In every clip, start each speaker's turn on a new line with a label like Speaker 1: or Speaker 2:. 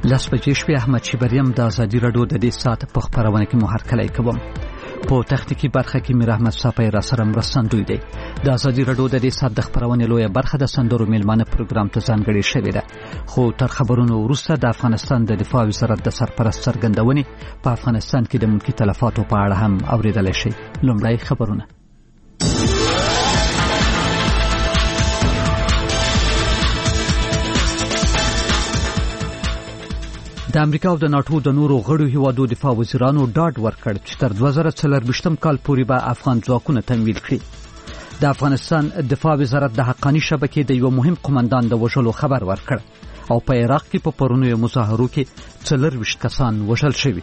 Speaker 1: لس بجې شپې احمد شیبریم د ازادي راډیو د دې ساعت په خبرونه کې مو هرکلی کوم. په تخنیکی برخه کې میر احمد صافی را سره مرستندوی دی. د ازادي راډیو د دې ساعت د خبرونه لویه برخه د سندرو میلمانه پروګرام ته ځانګړې شوې ده. خو تر خبرونو وروسته د افغانستان د دفاع وزارت د سرپرست څرګندونې په افغانستان کې د ملکی تلفاتو په اړه هم اوریدل شي. لومړی خبرونه. د امریکا او د ناتو د نورو غړو هیوادو دفاع وزیرانو ډاډ ورکړ چې تر 2024 کال پورې به افغان ځواکونه تمویل کړي. د افغانستان دفاع وزارت د حقانی شبکې د یو مهم قومندان د وژلو خبر ورکړ او په عراق کې په پرونیو مظاهرو کې 24 کسان وژل شوي.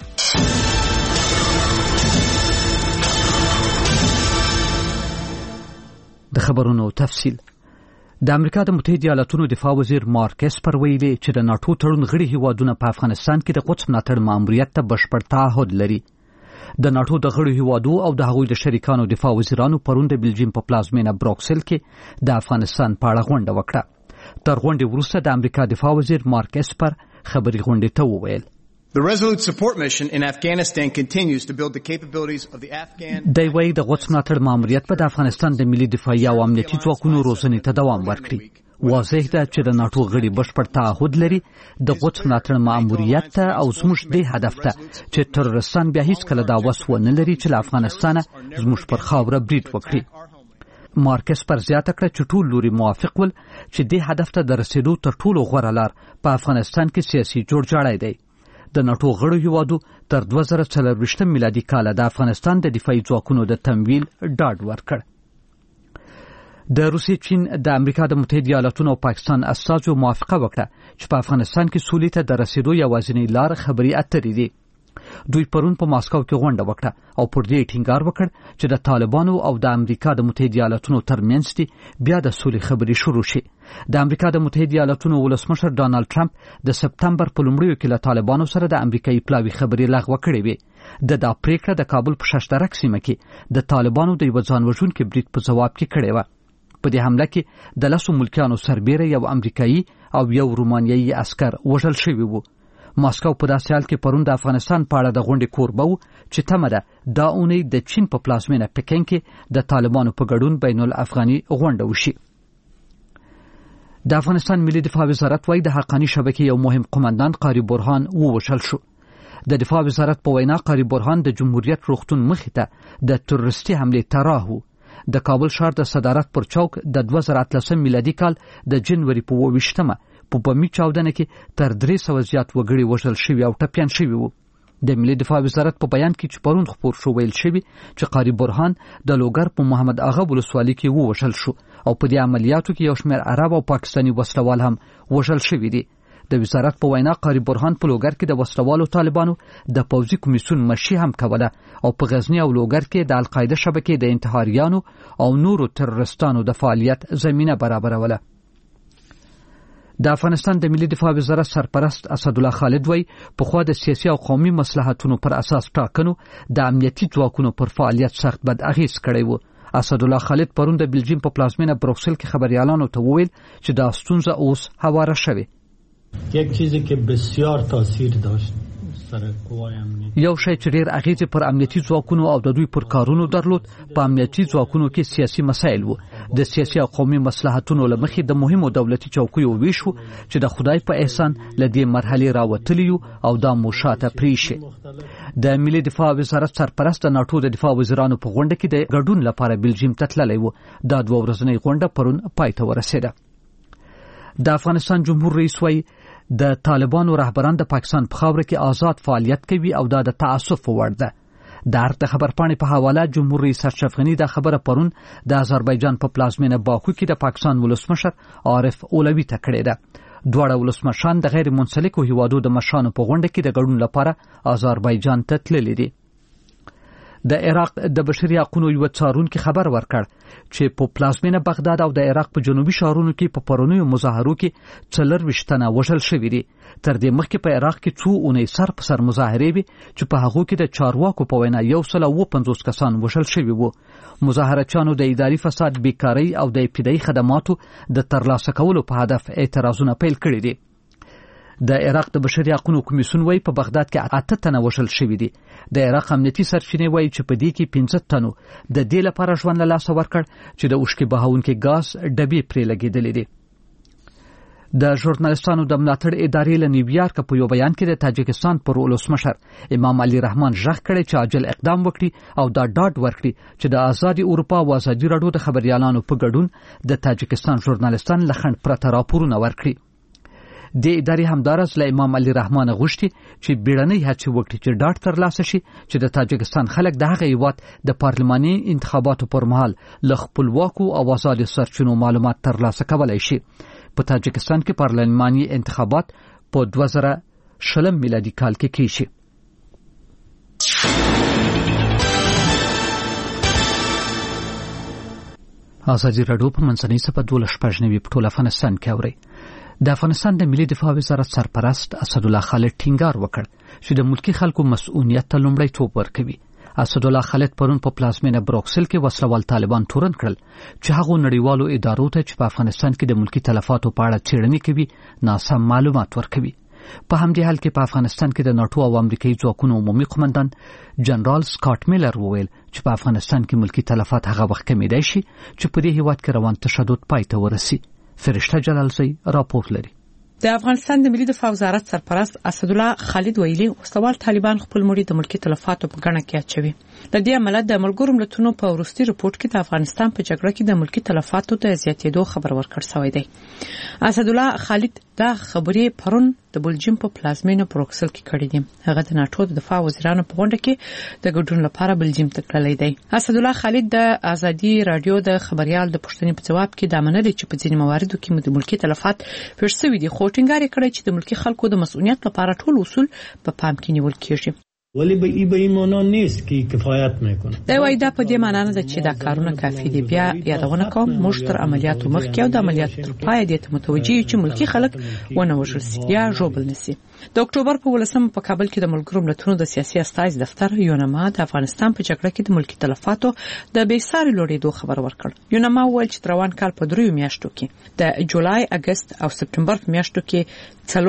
Speaker 1: د خبرونو تفصیل. د امریکا د متحده ایالاتونو دفاع وزیر مارک اسپر ویلي چې د ناتو تړون غړي هیوادونه په افغانستان کې د قدس ملاتړ ماموریت ته بشپړ تعهد لري. د ناتو د غړي هیوادو او د هغوی د شریکانو دفاع وزیرانو پرون د بلجیم په پلازمینه بروکسل کې د افغانستان په اړه غونډه وکړه. تر غونډې وروسته د امریکا دفاع وزیر مارک اسپر خبري غونډې ته وویل:
Speaker 2: The Resolute Support Mission in Afghanistan continues to build the capabilities of the Afghan.
Speaker 1: د وی د قدس ملاتړ ماموریت په افغانستان د ملي دفاعي او امنیتي ځواکونو روزنې ته دوام ورکړي. واضح ده چې د ناتو غړي بشپړ تعهد لري د قدس ملاتړ ماموریت ته او زموږ د هدف ته چې ترورستان بیا هیڅ کله دا وس ونه لري چې له افغانستانه زموږ پر خاوره برید وکړي. مارکس پر زیاته کړه چې ټول لوري موافق ول چې د هدف ته د رسیدو تر ټولو غوره لار په افغانستان کې سیاسي جوړجاړی دی. د ناتو غړو هیوادو تر 2024 میلادي کال د افغانستان د دفاعي ځواکونو د تمویل ډاډ ورکړ. د روسیې، چین، د امریکا د متحده ایالاتونو او پاکستان استازو موافقه وکړه چې په افغانستان کې سولې ته د رسیدو یوازینۍ لار خبري اترې دي. دوی پرون په ماسکو کې غونډه وکړه او پر دې ټینګار وکړ چې د طالبانو او د امریکا د متحده ایالاتونو ترمنځ دي بیا د سولې خبري شروع شي. د امریکا د متحده ایالاتونو ولسمشر ډانلډ ټرمپ د سپتمبر په لومړیو کې له طالبانو سره د امریکایي پلاوي خبري لغوه کړې وې. د پریکړه د کابل په ششترک سیمه کې د طالبانو د یو ځان وژونکي برید په جواب کې کړې و. په دې حمله کې د 10 ملکیانو سربېره یو امریکایي او یو رومانیایي عسكر وژل شوي وو. ماسکو په داسې حال کې پرون د افغانستان په اړه د غونډې کوربه و چې تمه ده دا اونۍ د چین په پلازمینه پکین کې د طالبانو په ګډون بین الافغاني غونډه وشي. د افغانستان ملي دفاع وزارت وايي د حقانی شبکې یو مهم قومندان قاری برهان ووژل شو. د دفاع وزارت په وینا قاری برهان د جمهوریت روغتون مخې ته د تروریستي حمله طرحو د کابل ښار د صدارت پر چوک د 2013 میلادي کال د جنوري په 28مه په بمی چاودنه کې تر 300 زیات وګړي وژل شوي او ټپيان شوي وو. د ملي دفاع وزارت په بیان کې چې پرون خبر شو ویل شوی چې قاری برهان د لوګر په محمد اغا ولسوالۍ کې ووژل شو او په دې عملیاتو کې یو شمېر عرب او پاکستاني وسلوال هم وژل شوي دي. د وزارت په وینا قاری برهان په لوګر کې د وسلوالو طالبانو د پوځي کمیسیون مشي هم کوله او په غزنی او لوګر کې د القاعده شبکې د انتحاریانو او نورو ترورستانو د فعالیت زمينه برابروله. د افغانستان د ملي دفاع وزارت سرپرست اسد الله خالد وای په خوا د سیاسي او قومي مصلحتونو پر اساس ټاکنو د امنیتي ځواکونو پر فعالیت سخت بد اغیز کړی وو. اسد الله خالد پرون د بلجیم په پلازمینه بروکسل کې خبريالانو ته وویل چې دا ستونزه اوس هواره شوه.
Speaker 3: یک چیزی که بسیار تاثیر داشت
Speaker 1: یو شی چې ډېر اغیز پر امنیتي ځواکونو او د دوی پر کارونو درلود په امنیتي ځواکونو کې سیاسي مسایل وو. د سیاسي او قومي مصلحتونو لمخې د مهمو دولتي چوکیو ویشو چې د خدای په احسان لدې مرحله راوتلیو او دا مشاته پریشه. د ملي دفاع وزارت سرپرست د ناتو د دفاع وزیرانو په غونډه کې د ګډون لپاره بلجیم ته تللی وو. دا 2 ورځنۍ غونډه پرون پای ته ورسېده. د افغانستان جمهور رئیس وای د طالبانو رهبران د پاکستان په خاوره کې آزاد فعالیت کوي او دا د تعصب وړ ده. د خبرپاڼې په حواله جمهور رئیس اشرف غنی د خبره پرون د آذربایجان په پلازمینه باکو کې د پاکستان ولسمشر عارف اولوی ته کړې ده. دواړه ولسمشران د غیر منسلکو هیوادو د مشرانو په غونډه کې د ګډون لپاره آذربایجان ته تللي دي. د عراق د بشري حقوقو یو څارونکي خبر ورکړ چې په پلازمینه بغداد او د عراق په جنوبي ښارونو کې په پرونیو مظاهرو کې 24 تنه وژل شوي دي. تر دې مخکې په عراق کې څو اونۍ سر په سر مظاهرې وي چې په هغو کې د چارواکو په وینا 150 کسان وژل شوي وو. مظاهرچیانو د اداري فساد، بیکارۍ او د ابتدایي خدماتو د ترلاسه کولو په هدف اعتراضونه پیل کړي دي. د عراق د بشري حقوقو کمیسیون وايي په بغداد کې 8 تنه وژل شوي دي. د عراق امنیتي سرچینې وايي چې په دې کې 15 تنو د دې لپاره ژوند له لاسه ورکړ چې د اوښکې بهاونکي غاز ډبې پرې لګېدلې دي. د ژورنالستانو د ملاتړ ادارې له نیویارک په یو بیان کې د تاجکستان پر ولسمشر امام علي رحمان ژغ کړی چې عاجل اقدام وکړي او دا ډاډ ورکړي چې د آزادي اروپا او آزادي راډیو د خبريالانو په ګډون د تاجکستان ژورنالستان لخند پرته راپورونه ورکړي. د ادارې همدارس له امام علي رحمان غوښتي چې بیړنۍ هڅې وکړي چې ډاډ ترلاسه شي چې د تاجکستان خلک د هغه هیواد د پارلماني انتخاباتو پر مهال له خپلواکو او آزادو سرچینو معلومات ترلاسه کولای شي. په تاجکستان کې پارلماني انتخابات په 2020 میلادي کال کې کیږي. آزادي راډیو په منځنۍ صفحه 12 په ټول افغانستان کې اوري. د افغانستان د ملي دفاع وزارت سرپرست اسدالله خالد ټینګار وکړ چې د ملکی خلکو مسؤلیت ته لومړیتوب ورکوي. اسدالله خالد پرون په پلازمینه بروکسل کې وسلوال طالبان تورن کړل چې هغه نړیوالو ادارو ته چې په افغانستان کې د ملکی تلفاتو په اړه څېړنې کوي ناسم معلومات ورکوي. په همدې حال کې په افغانستان کې د ناتو او امریکایي ځواکونو عمومي قومندان جنرال سکاټ میلر وویل چې په افغانستان کې ملکی تلفات هغه وخت کمیدای شي چې په دې هیواد کې روان تشدد پای ته ورسي. فرشته جلالزی راپور لري.
Speaker 4: د افغانستان د ملي دفاع وزارت سرپرست اسدالله خالد ویلي وسوال طالبان خپل مړي د ملکی تلفاتو په ګڼه کې اچوي. د دې عمل د ملګرو ملتونو په وروستي رپورت کې د افغانستان په جګړه کې د ملکی تلفاتو د زیاتېدو خبر ورکړ شوی دی. اسدالله خالد دا خبرې پرون د بلجیم په پلازمینه بروکسل کې کړې دي. هغه د ناتو د دفاع وزیرانو په غونډه کې د ګډون لپاره بلجیم ته تللی دی. اسدالله خالد د آزادي راډیو د خبريال د پوښتنې په جواب کې دا منلي چې په ځینې مواردو کې د ملکی تلفات پیښ شوي دي، خو ټینګار کړی چې د ملکی خلکو د مسؤلیت لپاره ټول اصول په پام کې نیول کیږي.
Speaker 3: ولی به این معنا نیست که کفایت میکنه.
Speaker 4: دا وایي دا په دې معنا نه ده چې دا کارونه کافي دي. بیا یادونه کوم موږ تر عملیاتو مخکې او د عملیاتو تر پای دې ته متوجي یو چې ملکی خلک ونه وژل شي یا ژوبل نشي. د اکتوبر په 18 په کابل کې د ملګرو ملتونو د سیاسي استازي دفتر یونما د افغانستان په جګړه کې د ملکی تلفاتو د بیساري لوړېدو خبر ورکړ. یونما وویل چې روان کال په 3 میاشتو کې د جولای، اگست او سپتمبر په میاشتو کې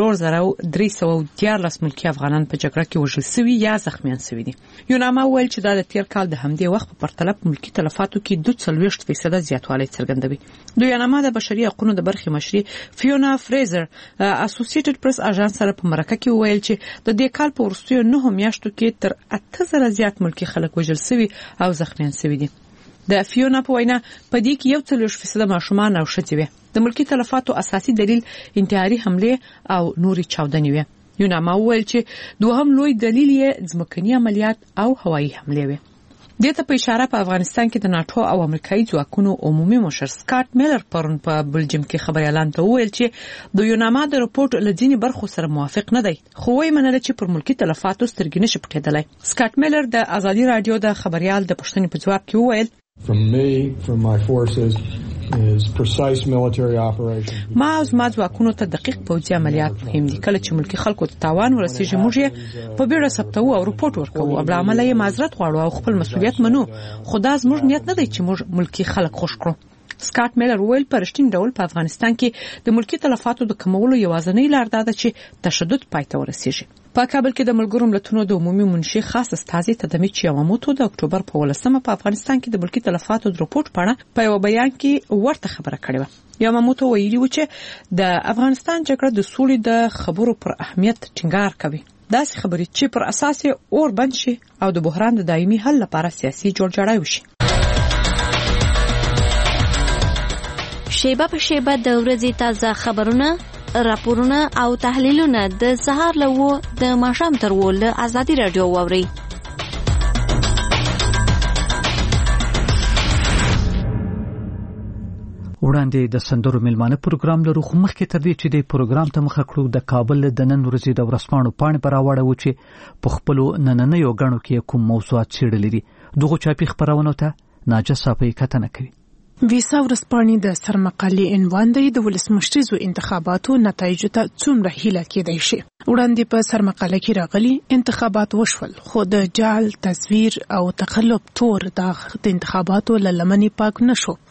Speaker 4: 4314 ملکی افغانان په جګړه کې وژل شوي یا زخمیان شوي دي. یونما وویل چې دا د تیر کال د همدې وخت په پرتله په ملکی تلفاتو کې 42% زیاتوالی څرګندوي. د یونما د بشري حقوقو د برخې مشري فیونا فریزر اسوسییټډ پریس اژانس سره په مرکه کې وویل چې د دې کال په وروستیو 9 میاشتو کې تر 8000 زیات ملکی خلک وژل شوي او زخمیان شوي دي. د فیونا په وینا په دې کې 40% ماشومان او ښځې وي. د ملکی تلفاتو اساسي دلیل انتحاري حمله او نوري چاودنې وي. یونما وویل چې دوهم لوی دلیل یې ځمکني عملیات او هوایي حمله وي. دته په اشاره په افغانستان کې د ناتو او امریکایي ځواکونو عمومي مشر سکاټ میلر پرون په بلجیم کې خبري اعلان ته وویل چې د یونما د رپورت لځینی برخو سره موافق نه دی، خو وایي منل چې پر ملکی تلفاتو سترګې نشي پټېدلای. سکاټ میلر د آزادي راډیو د خبريال د پوښتنې په جواب کې وویل
Speaker 5: from my forces is precise military operations.
Speaker 4: ما او زما ځواکونو ته دقیق پوځي عملیات مهم دي. کله چې ملکی خلکو ته تاوان ورسیږي موږ یې په بیړه ثبتو او رپورټ ورکوو. بل عمل یې معذرت غواړو او خپل مسؤلیت منو. خدا زموږ نیت نه دی چې موږ ملکی خلک خوش کړو. سکاټ میلر ویل په رښتینی ډول په افغانستان کې د ملکی تلفاتو د کمولو یوازینۍ لار ده چې تشدد پای ته ورسیږي. په کابل کې د ملګرو ملتونو د عمومي منشي خاص استازي تدمیچ یاماموتو د اکتوبر په 18 په افغانستان کې د ملکی تلفاتو د رپورت په اړه په یو بیان کې ورته خبره کړې و. یاماموتو ویلي و چې د افغانستان جګړه د سولې د خبرو پر اهمیت ټینګار کوي. داسې خبرې چې پر اساس اور بند شي او د بحران د دایمي حل لپاره سیاسي جوړجاړی وشي.
Speaker 6: شیبه په شیبه د ورځې تازه خبرونه، راپورونه او تحلیلونه د سهار له د ماښام تر له آزادي راډیو واوري.
Speaker 1: وړاندې د سندرو ملمانه پروګرام لرو، خو مخکې تر دې چې د پروګرام ته مخه کړو د کابل د نن ورځې د ورځپاڼو پاڼې پر راوړو چې په خپل نننیو غاڼو کې کوم موضوعات څېړلي دي. دغه چاپی خبرونه ته ناجه صافی کتنه کوي.
Speaker 7: ویسا ورځپاڼې د سرمقالې عنوان دی د ولسمشریزو انتخاباتو نتایجو ته څومره هیله کېدای شي. وړاندې په سرمقاله کې راغلي انتخابات وشول، خو د جعل، تزویر او تقلب تور د انتخاباتو لمنې پاک نشو.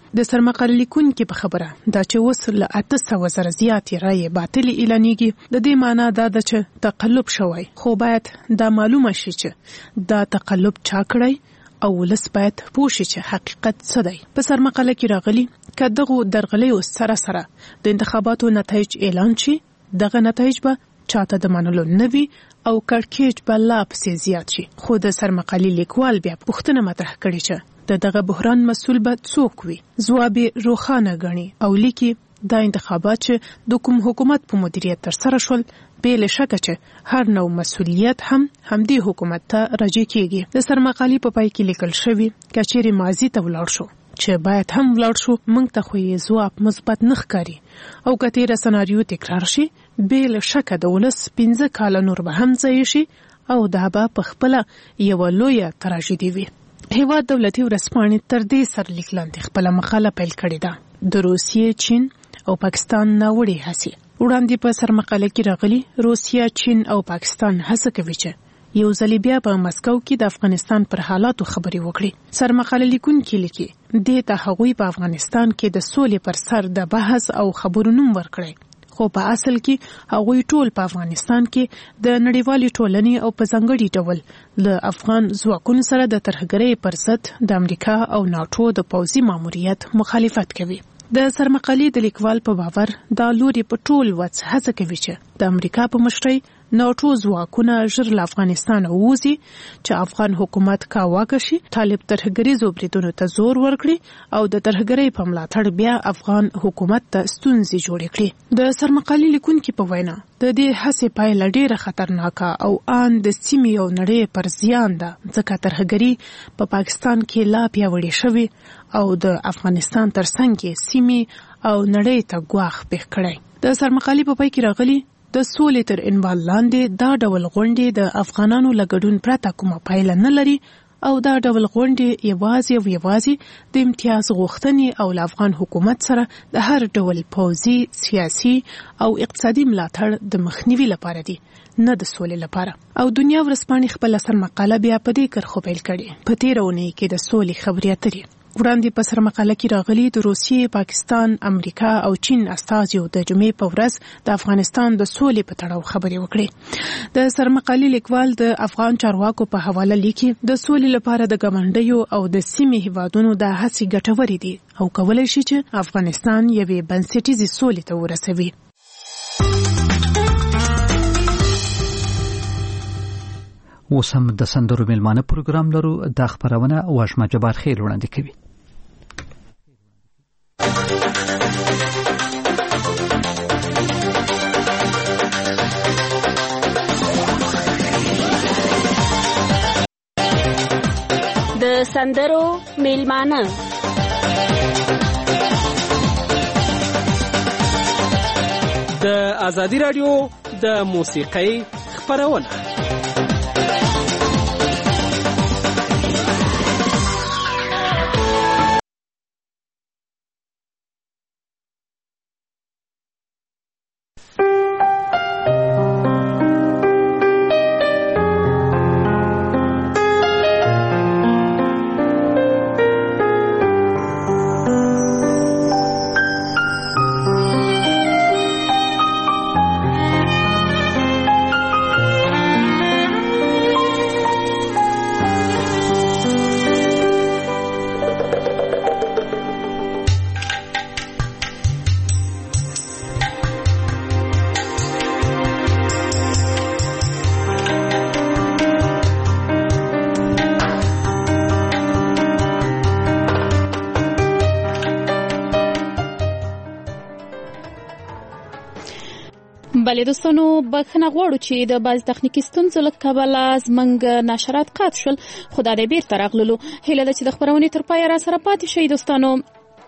Speaker 7: د سرمقاله لیکونکو په خبره دا چې وصل له 800 زره زیاتې رایې باطل اعلانېږي د دې معنی دا ده چې تقلب شوی، خو باید دا معلومه شي چې دا تقلب چا کړی او ولس باید پوه شي چې حقیقت څه دی. په سرمقاله کې راغلي که دغه درغلیو سره د انتخاباتو نتایج اعلان شي، دغه نتایج به چاته د منلو نه وي او کړکېچ به لا پسې زیات شي. خو د سرمقالې لیکوال بیا پوښتنه مطرح کړې چې دغه بحران مسؤل به څوک وي. ځواب یې روښانه ګڼي او لیکي دا انتخابات چې د کوم حکومت په مدیریت ترسره شول بې له شکه چې هر نوع مسؤلیت هم همدې حکومت ته راجع کیږي. د سرمقالې په پای کې لیکل شوی که چیرې ماضي ته ولاړ شو چې باید هم ولاړ شو، موږ ته خو یې ځواب مثبت نه ښکاري او که تیره سناریو تکرار شي بې له شکه د ولس 15 کاله نور به هم ضایع شي او دا به په خپله یوه لویه تراژیدي وي. هیواد دولتي ورځپاڼې تر دې سرلیک لاندې خپله مقاله پیل کړې ده. د روسیې، چین او پاکستان ناوړې هڅې وړاندې په سرمقاله کې راغلي. روسیه، چین او پاکستان هڅه کوي چې یو ځل بیا په مسکو کې د افغانستان پر حالاتو خبرې وکړي. سرمقاله لیکونکي لیکي دې ته هغوی په افغانستان کې د سولې پر سر د بحث او خبرو نوم ورکړی، خو په اصل کې هغوی ټول په افغانستان کې د نړیوالې ټولنې او په ځانګړي ډول له افغان ځواکونو سره د ترهګرۍ پر ضد د امریکا او ناټو د پوځي ماموریت مخالفت کوي. د سرمقالې د لیکوال په باور دا لوري په ټول وڅ هڅه کوي چې د امریکا په مشرۍ ناټو ځواکونه ژر له افغانستان ووځي، چې افغان حکومت کاواکه شي، طالب ترهګریزو بریدونو ته زور ورکړي او د ترهګرۍ په ملاتړ بیا افغان حکومت ته ستونزې جوړې کړي. د سرمقالې لیکونکي په وینا د دې هڅې پایله ډېره خطرناکه او ان د سیمې او نړۍ پر زیان ده، ځکه ترهګري په پاکستان کې لا پیاوړې شوې او د افغانستان ترڅنګ سیمې او نړۍ ته ګواښ پېښ کړی. د سرمقالې په پای کې راغلي د سولې تر عنوان لاندې دا ډول غونډې د افغانانو له ګډون پرته کومه پایله نه لري او دا ډول غونډې یوازې د امتیاز غوښتنې او له افغان حکومت سره د هر ډول پوځي، سیاسي او اقتصادي ملاتړ د مخنیوي لپاره دي، نه د سولې لپاره. او دنیا ورځپاڼې خپله سرمقاله بیا په دې کرښو پیل کړې. په تېره اونۍ کې د سولې خبرې اترې وړاندې په سرمقاله کې راغلي. د روسیې، پاکستان، امریکا او چین استازیو د جمعې په ورځ د افغانستان د سولې په تړاو خبرې وکړې. د سرمقالې لیکوال د افغان چارواکو په حواله لیکي د سولې لپاره د ګاونډیو او د سیمې هیوادونو د هڅې ګټورې دي او کولی شي چې افغانستان یوې بنسټیزې سولې ته ورسوي.
Speaker 1: اوس هم د سندرو میلمانه پروګرام لرو. دا خبرونه واشمه جبار خیر وړاندې کوي.
Speaker 8: د سندرو میلمانه
Speaker 9: د ازادي رادیو د موسیقۍ خبرونه.
Speaker 10: بله دوستانو، بخښنه غواړو چې د بعض تخنیکي ستونزو له کبله زموږ نشرات قطع شول، خو دا د بیرته راغللو. هیله ده چې د خپرونې تر پایه را سره پاتې شئ دوستانو.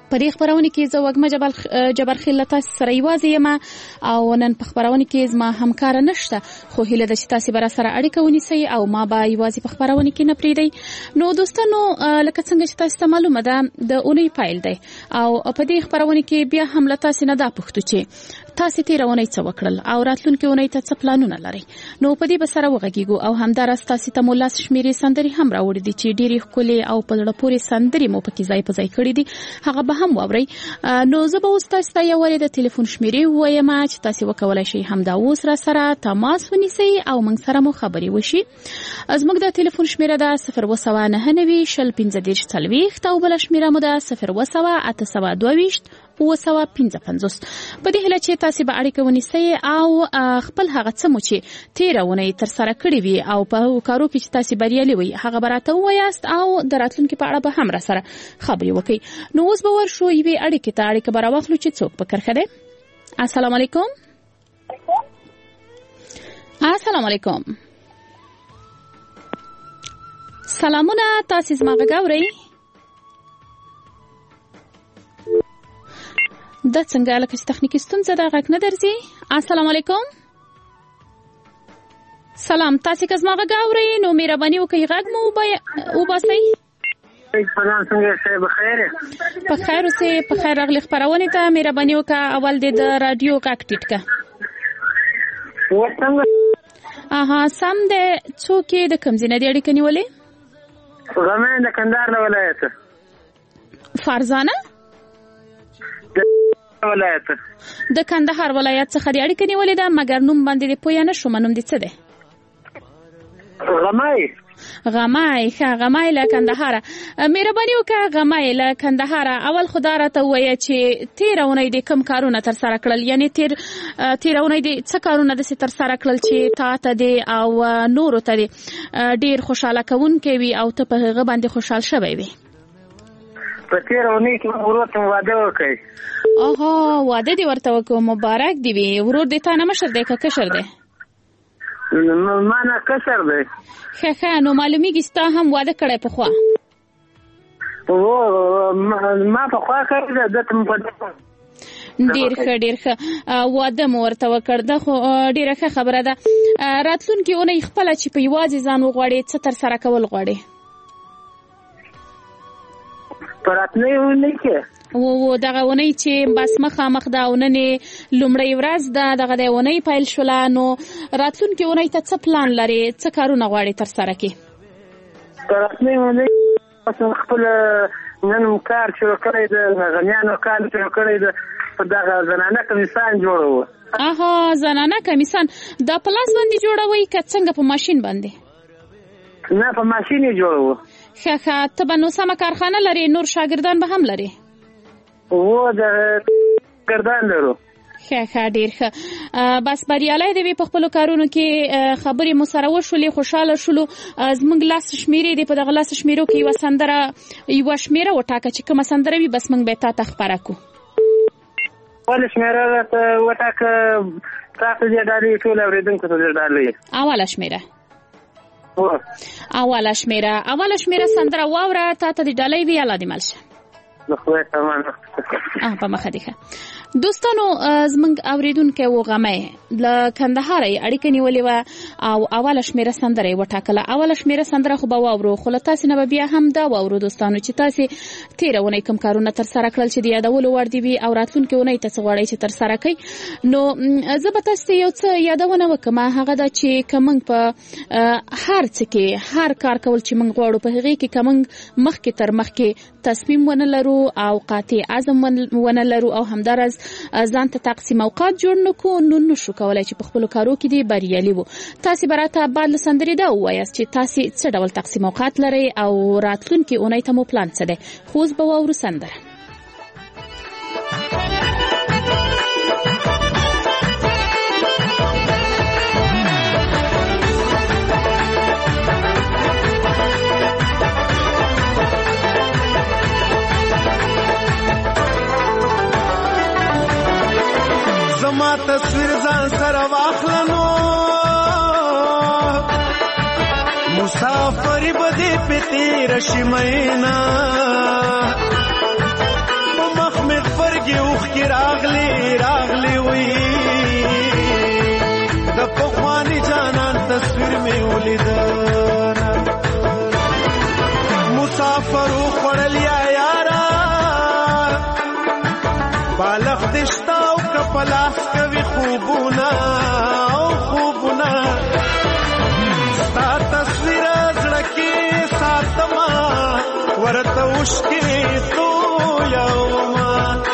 Speaker 10: په دې خبرونه کې زه وګم جبر خیل تاسو سره یوازې یم او نن په خبرونه کې زما همکار نشته خو هیله ده چې تاسو به سره اړیکه ونیسئ او ما به یوازې په خبرونه کې نه پریږدئ. نو دوستانو لکه څنګه چې تاسو ته معلومه ده د اونۍ پایل دی او په دې خبرونه کې بیا هم له تاسو نه دا پوښتو چې تاسو تیرونه څه وکړل او راتلونکي اونۍ ته څه پلانونه لرئ. نو په دې به سره وغږیږو او همدارس تاسو ته مولا شمیرې سندري هم راوړي دي چې ډېری ښکلي او په زړه پورې سندري مو پکې ځای په ځای کړي دي هغه به هم واورئ. نو زه به اوس تاسو ته یو وری د ټلیفون شمیرې وایم چې تاسو وکولای شئ همدا اوس را سره تماس ونیسئ او موږ سره مو خبرې وشي. زموږ د ټلیفون شمیره ده 029 15 40 او بل شمیره مو ده 02822 955. په دې هله چې تاسو به اړیکه ونیسئ او خپل هغه څه مو چې تیرونه تر سره کړی وي او په کارو کې چې تاسو بریالي وي هغه براته وایاست او د راتلونکي په اړه به هم را سره خبرې وکړئ. نو اوس به ورشو یوې اړیکې ته اړیکه به راواخلو چې څوک په کرخه دی. السلام علیکم. السلام علیکم. سلامونه تاسو زما غږ اورئ؟ دا څنګه لکه چې تخنیکی ستونزه ده غږ نه درځي. السلام علیکم. سلام تاسو که زما غږ اورئ نو مهرباني وکړئ غږ مو وباسئ.
Speaker 11: سلام څنګه یې بخیر؟
Speaker 10: په خیر اوسئ. په خیر راغلی خبرونه ته مهرباني وکړه اول د رادیو غږ ټیټ کړه.
Speaker 11: وڅنګه
Speaker 10: سم ده. څوک د کوم ځای نه دی اړیکه نیولې؟
Speaker 11: غمه د کندهار ولایت.
Speaker 10: فرزانه
Speaker 11: ولایت
Speaker 10: د کندهار ولایت څخه دی اړیکه نیولې ده مګر نوم باندې د پویا نه شوم. نوم دې څه دی؟
Speaker 11: غمای.
Speaker 10: غمای له کندهار. مهرباني وکړه غمای له کندهار اول خدا راته وایي چې تیرونه دې کوم کارونه تر سره کړل یعنی تیرونه دې څه کارونه د تر سره کړل چې تا ته دې او نورو ته دې ډیر خوشاله کوونکې وي او ته په هغه باندې خوشحال شوی وي.
Speaker 11: په تیرونه کې ورته واده وکړ.
Speaker 10: واده دې ورته وکړو مبارک دی وي. ورور دې تا نه مشر دی که کشر دی؟
Speaker 11: ما نه کشر دی.
Speaker 10: ښه نو معلومیږي ستا هم واده کړی پخوا؟
Speaker 11: ما پخوا کړی ده دته په
Speaker 10: ډیر ښه واده مو ورته وکړ. دا خو ډیره ښه خبره ده. راتلونکي اونۍ خپله چې په یوازې ځان وغواړې څه تر سره کول غواړې؟
Speaker 11: په راتلونکي اونۍ کې
Speaker 10: دغه اونۍ چې بس مخامخ ده او نن لومړۍ ورځ ده دغه د اونۍ پیل شوله نو راتلونکي اونۍ ته څه پلان لرې څه کارونه غواړې تر سره کړې؟
Speaker 11: په راتلونکي اونۍ خپل نن کار شروع کړی ده غنیانو کار شروع کړی ده په دغه زنانه کمیسان جوړوو.
Speaker 10: زنانه کمیسان دا په لاس باندې جوړوئ که څنګه په ماشین باندې؟
Speaker 11: نه په ماشین یې جوړوو.
Speaker 10: ښه ته به نو سمه کارخانه لرې نور شاګردان به هم لرې؟
Speaker 11: د ګردان لرو.
Speaker 10: ښه ډیر ښه. بس بریالي دی په خپل کارونو کې خبرې مو سره وشولې خوشاله شولو. زموږ لاس شمیرې دی په دغه لاس شمیرو کې یو سندره یو شمیره وټاکه چې کومه سندره وي بس موږ به تا خبره کو.
Speaker 11: ول شمیره وټاکه تاسو دې ډالې ټول اوریدونکو ته ډالې.
Speaker 10: اوله شمیره سندره واوره تا ته دې ډالې وی الله دې ملشه. په مخه دی. دوستانو زمونږ اوریدونکو وغمه له کندهار اړیکه نیولې و او اوله شمیره سندره وټاکله. اوله شمیره سندره خو به واورو خو له تاسو نه بیا هم دا واورو دوستانو چې تاسو تیرونه کوم کارونه تر سره کړل چې د یادولو وړ دي وي او راتلونکي اونۍ ته څه غواړئ چې تر سره کړئ. نو زه به تاسو یو څه یادونه وکم هغه دا چې کوم په هر څه کې هر کار کول چې موږ غواړو په هغه کې کوم مخکې تر مخکې تصمیم ونه لرو او قاطع عزم ونه لرو او همدارس ځان ته تقسیم اوقات جوړ نکو نو شو کولای چې په خپل کارو کې دی بریالي وو. تاسو براته بعد لسندري دا وایاست چې تاسو څه ډول تقسیم اوقات لرئ او راتلونکي اونۍ ته مو پلان څه دی. خو اوس به واورو سندره.
Speaker 12: زما تصویر ځان سره واخلنو مسافری بده پتی رشمینا پلاس کوي خوبونه او خوبونه ستا تصویر زړه کې ساتما ورته وشکې تو یوما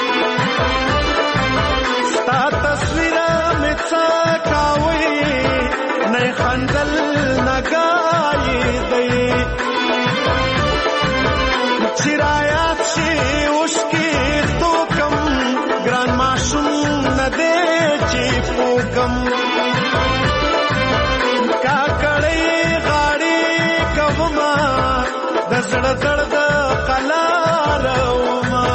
Speaker 12: ستا تصویر مې څه کاوي نه خندل نګای دی چرایات شي وشکې تو کم ګران ماشوم نه دی چې پوکم کاکړې غاړې کوما د زړه درد قلارما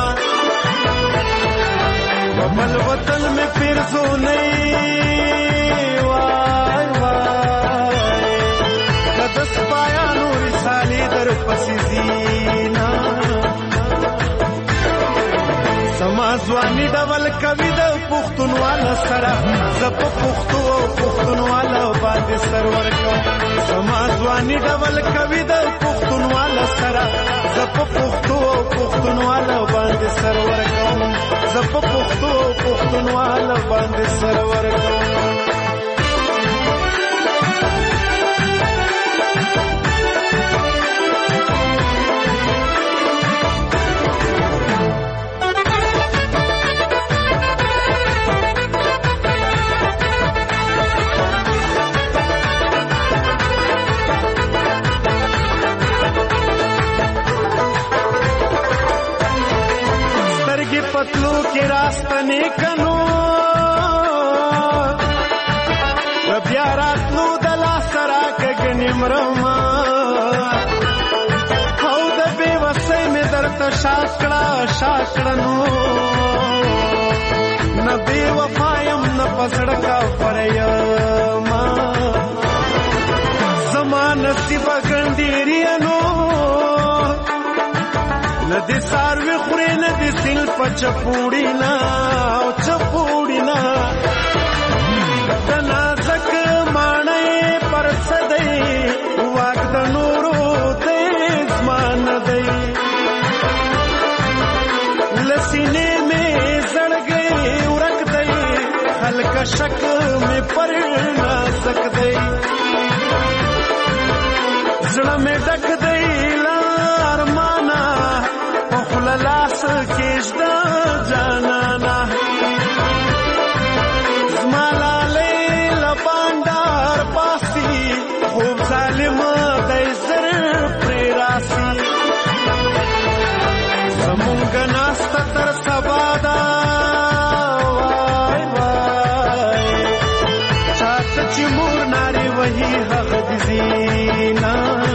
Speaker 12: بل وطن میں پیرزو نہیں وای وای کدس پایا نور سالی در پسی زینا سمازوانی ډول کوي د پښتونواله سره زپ پښتو او پښتونواله باندې سرور کو سمازوانی ډول کوي د پښتونواله سره زپ پښتو او پښتونواله باندې سرور کو زپ پښتو او پښتونواله باندې سرور کو पतलू के रास्तने कनो रबिया रातलू दला सरा गगनी मरमा हौ द बेवसै में दर्द शाकड़नो न बेवफायम न पसड़का फरयमा समान नसीब गंडीरियनो ندی ساروی خوری ندی سیل پا چپوڑینا او چپوڑینا دنازک مانای پرسدی واک د نورو دیز مان دی لسینے میں زڑ گئی ورک دی ہلکا شک میں پر نہ سک دی زڑا میں ڈک دی لار مانا لاس کېشدا جانانا زمالا لیلا باندار پاسی خوب ظالم دی زر پریراسی زمونگ ناستا تر سبادا وای وای چاہتا چی مور ناری وحی حق دیزینا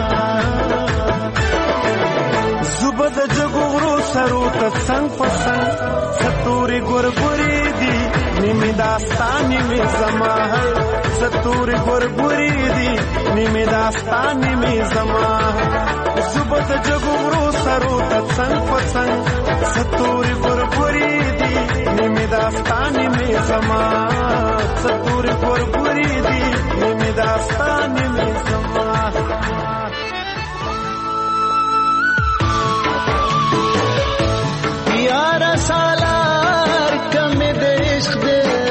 Speaker 12: زبد جگورو سرو تسنگ پسنگ ستوری گرگوری دی نیمی داستانی میں زما ہے ستوری گرگوری دی نیمی داستانی میں زما ہے زبد جگورو سرو تسنگ پسنگ ستوری گرگوری دی نیمی داستانی میں زما ستوری گرگوری دی نیمی داستانی میں زما یارا سالار کم د عشق د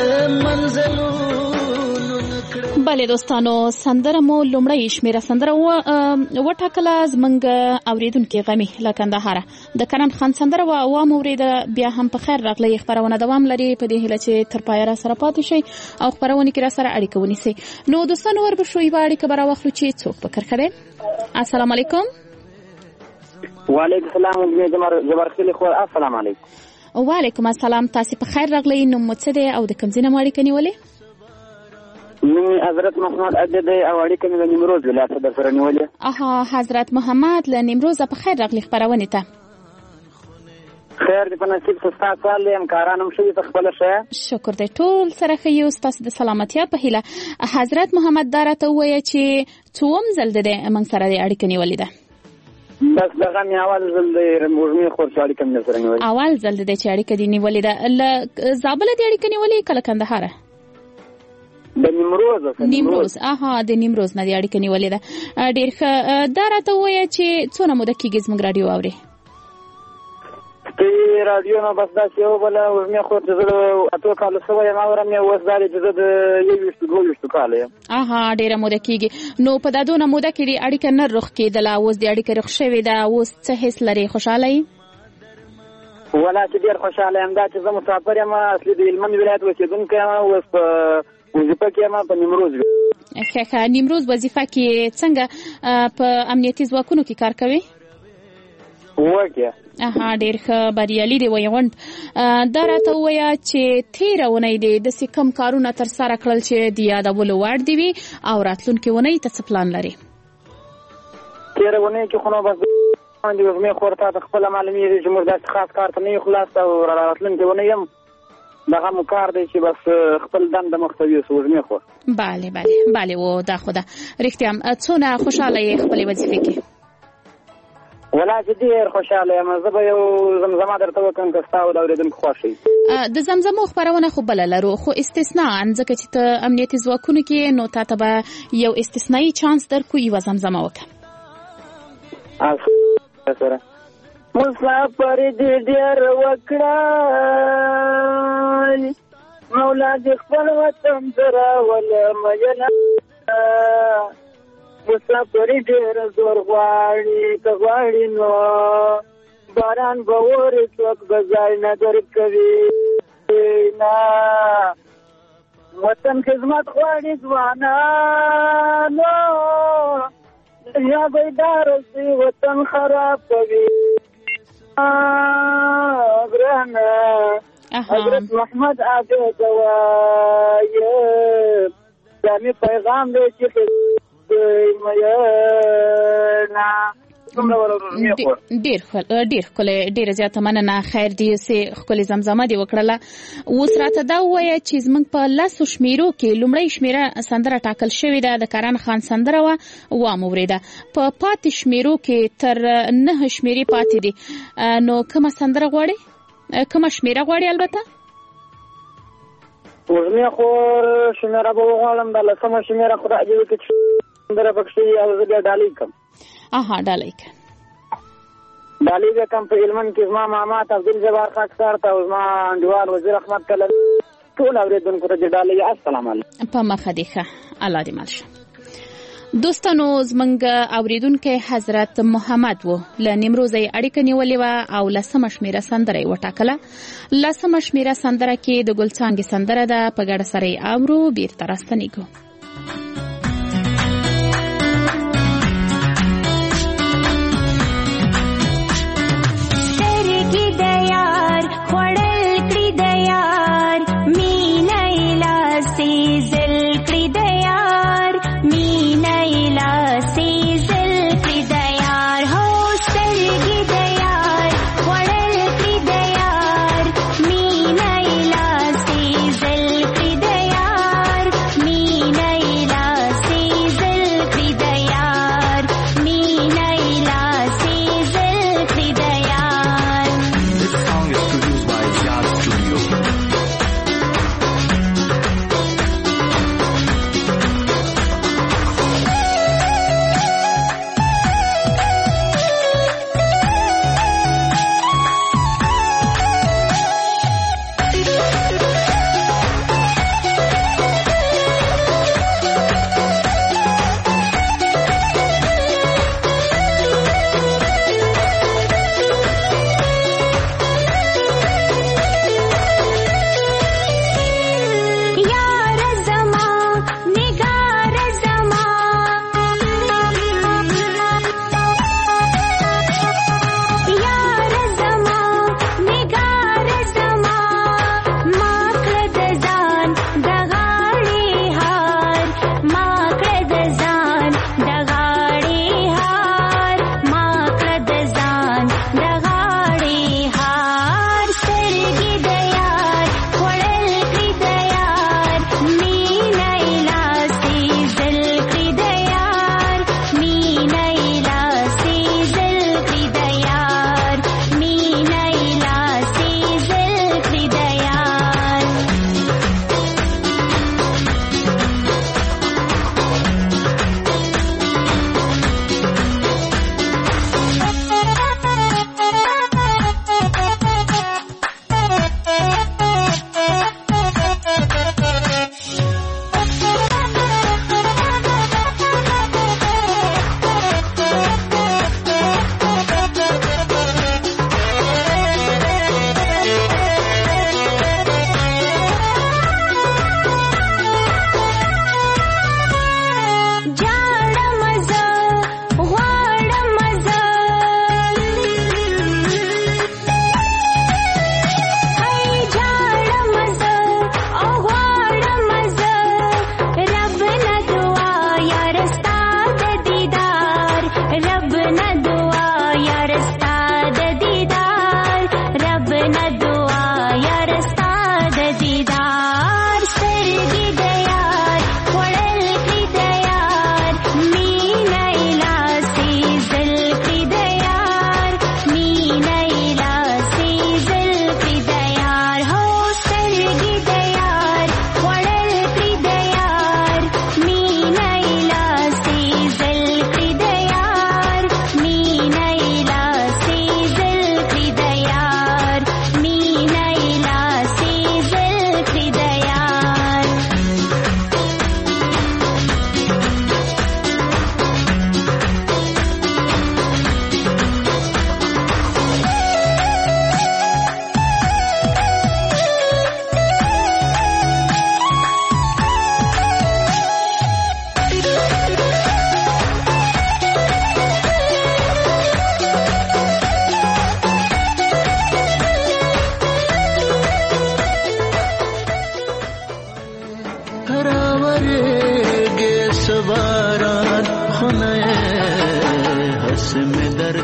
Speaker 12: منزلونو نکړه.
Speaker 10: بله دوستانو سندره مو لومړی شمیره سندره وټاکله زمونږ اوریدونکي غمی له کندهاره د کرن خان سندره و موریده بیا هم په خیر راغلی خبرونه دوام لري په دې هیله چې تر پایه را سره پاتې شي او خبرونه کې را سره اړیکه ونیسي. نو دوستانو وربشو یو اړیکه برا واخلو چې څوک فکر کړي. السلام علیکم.
Speaker 13: وعلیکم السلام جبرخیل خو السلام علیکم.
Speaker 10: وعلیکم السلام. تاسو په خیر راغلی. نو مڅ ده او د کوم ځای نه اړیکه نیولې؟
Speaker 13: نو حضرت محمد اجده او اړیکه مې د نیمروز ولایت در سره نیولې.
Speaker 10: حضرت محمد له نیمروز په خیر راغلی خبرونه ته.
Speaker 13: خیر دې په نصیب تاسو سره همکارانم شوي په خپل شه.
Speaker 10: شکر دې ټول سره خيو تاسو د سلامتیا په هیله. حضرت محمد دارته وایي چې څوم زل ده موږ سره د اړیکه نیولې ده.
Speaker 13: بس دغه می اول ځل د موږ خورشالي کوم سره نیولې.
Speaker 10: اول ځل د چې اړیکه دی نیولې ده. زابل د اړیکه نیولې کله کندهار
Speaker 13: د نیمروز
Speaker 10: د نیمروز نه د اړیکه نیولې ده. ډېر ښه. دا راته وایي چې څونه موده کېږي زموږ رادیو اوري؟
Speaker 13: د رادیو نه بس داسې یو بله وږمې خور چې زه د اتو کالو شوی یم اورم یې اوس دا دی چې زه د 21-22 کاله یم.
Speaker 10: ډېره موده کېږي. نو په دا دونه موده کې دې اړیکه نه رخ کېدله، اوس دې اړیکه رخ شوې ده، اوس څه حس لرې؟ خوشحاله یې؟
Speaker 13: ولا چې ډېر خوشحاله یم. دا چې زه مسافر یم، اصلي د هلمند ولایت اوسېدونکی یم، اوس په وظیفه کې یم په نیمروز.
Speaker 10: ښه، نیمروز وظیفه کې څنګه په امنیتي ځواکونو کې کار کوې؟
Speaker 13: وکه
Speaker 10: ډېر ښه، بریالي دی وایي غونډ. دا راته ووایه چې تېره اونۍ دې داسې کوم کارونه ترسره کړل چې د یادولو وړ دي وي او راتلونکې اونۍ ته څه پلان لرې؟
Speaker 13: تېره اونۍ کې خو نو بس د وږمې خور ته خپله معلومېږي چې موږ داسې خاص کار ته نه یو خلاص، او راتلونکې اونۍ هم دغه مو کار دی چې بس خپل دنده مخ ته یوسو وږمې خور.
Speaker 10: بله و دا خو ده. رښتیا څونه خوشحاله یې خپلې وظیفې کې؟
Speaker 13: ولا چې ډېر خوشحاله یم. زه به یو زمزمه درته وکړم که ستا د اورېدونکو خوښ وي.
Speaker 10: د زمزمو خپرونه خو بله لرو، خو استثناء ځکه چې ته امنیتي ځواکونو کې، نو تا ته به یو استثنایي چانس درکو، یوه زمزمه وکړه.
Speaker 13: سره مسافر دې ډېر وکړه، مولا دې خپل وطن ته راوله مینه، مسافر ډېر زور غواړي، که غواړي نو باران به اوري، څوک به ځای نه درکوي نه. وطن خدمت غواړي ځوانانو، دنیا بیداره شي وطن خراب کوي. ګرانه حضرت محمد عابد وایي دا مې پیغام دی چې
Speaker 10: ډېر ښکلی، ډېره زیاته مننه. خیر دی سې ښکلې زمزمه دې وکړله. اوس راته دا ووایه چې زموږ په 10 شمیرو کې لومړۍ شمیره سندره ټاکل شوې ده، د کرن خان سندره وه، وام اورېده. په پاتې شمیرو کې تر 9 شمیرې پاتې دي، نو کومه سندره غواړې؟ کومه شمیره غواړې؟ البته
Speaker 13: وږمې خور شمیره به وغواړم، د 10مه شمیره خدای دې وکړي چې سندره پکښې او زه بیا ډالۍ کړم.
Speaker 10: ډالۍ کړه.
Speaker 13: ډالۍ به کم په هلمند کې زما ماما ته عبدل جبار خاکسار ته او زما انډیوال وزیر احمد کله ټول اورېدونکو ته چې ډالۍ السلام علیکم.
Speaker 10: په مخه دې ښه، الله دې مل شه. دوستانو زموږ اوریدونکی حضرت محمد و، له نیمروزه یې اړیکه نیولې وه او 10مه شمیره سندره یې وټاکله. 10مه شمیره سندره کې د ګلڅانګې سندره ده، په ګډه سره یې اورو، بیرته راستنېږو.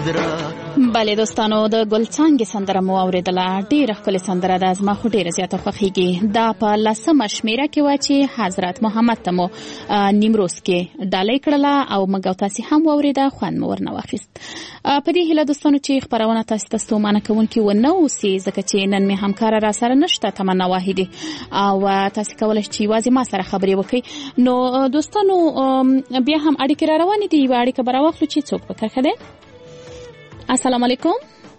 Speaker 10: بله دوستانو د ګلڅانګې سندره مو اوریدله. ډیره ښکلې سندره ده، زما خو ډیره زیاته خوښیږي. دا په 10مه شمیره کې وه چې حضرت محمد ته مو نیمروز کې ډالۍ کړله او موږ او تاسې هم واورېده، خوند مو ورنه واخیست. په دې هیله دوستانو چې خپرونه تاسې ته ستومانه کوونکې ونه اوسي، ځکه چې نن مې همکاره را سره نشته، تمنا واحدي، او تاسې کولی شئ چې یوازې ما سره خبرې وکړئ. نو دوستانو بیا هم اړیکې را روانې دي، یوه اړیکه به راواخلو چې څوک به ښه دی. السلام علیکم.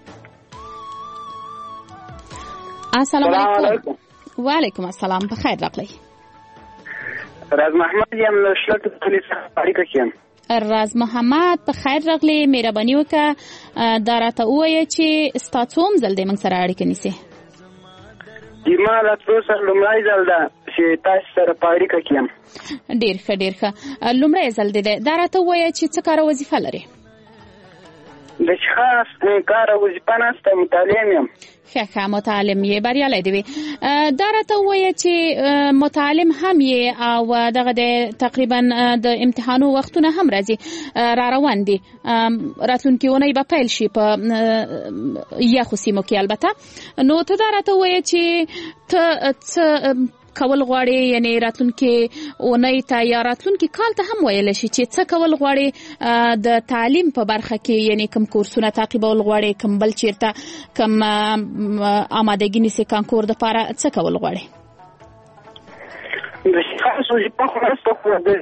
Speaker 10: السلام علیکم. وعلیکم السلام. په خیر راغلی.
Speaker 13: راز محمد یم له شلټ پولیس اړیکه کیم.
Speaker 10: راز محمد په خیر راغلی. مهرباني وکړه دا راته ووایه چې ستا څوم ځل دی موږ سره اړیکه نیسې؟
Speaker 13: ما له څو سره لومړی ځل ده چې تاسو سره په اړیکه کیم.
Speaker 10: ډېر ښه ډېر ښه. لومړی ځل دی دا راته ووایه چې څه کاره وظیفه لرې؟
Speaker 13: د خاص کار وظیفه نشته، متعلم یم.
Speaker 10: ښه متعلم یې، بریالی دی وي. دا راته ووایه چې متعلم هم یې او دغه د تقریبا د امتحانو وختونه هم راځي را روان دي، راتلونکې اونۍ به پیل شي په یخو سیمو کې البته. نو ته دا راته ووایه چې ته څه کول غواړي، یعنی راتلونکې اونۍ ته یا راتلونکې کال ته هم ویلی شي چې څه کول غواړي د تعلیم په برخه کې، یعنی کوم کورسونه تعقیبول غواړي، کوم بل چیرته کوم آمادګي نیسي کانکور دپاره، څه کول غواړي؟
Speaker 13: د خاص وظیفه خو نشته، خو د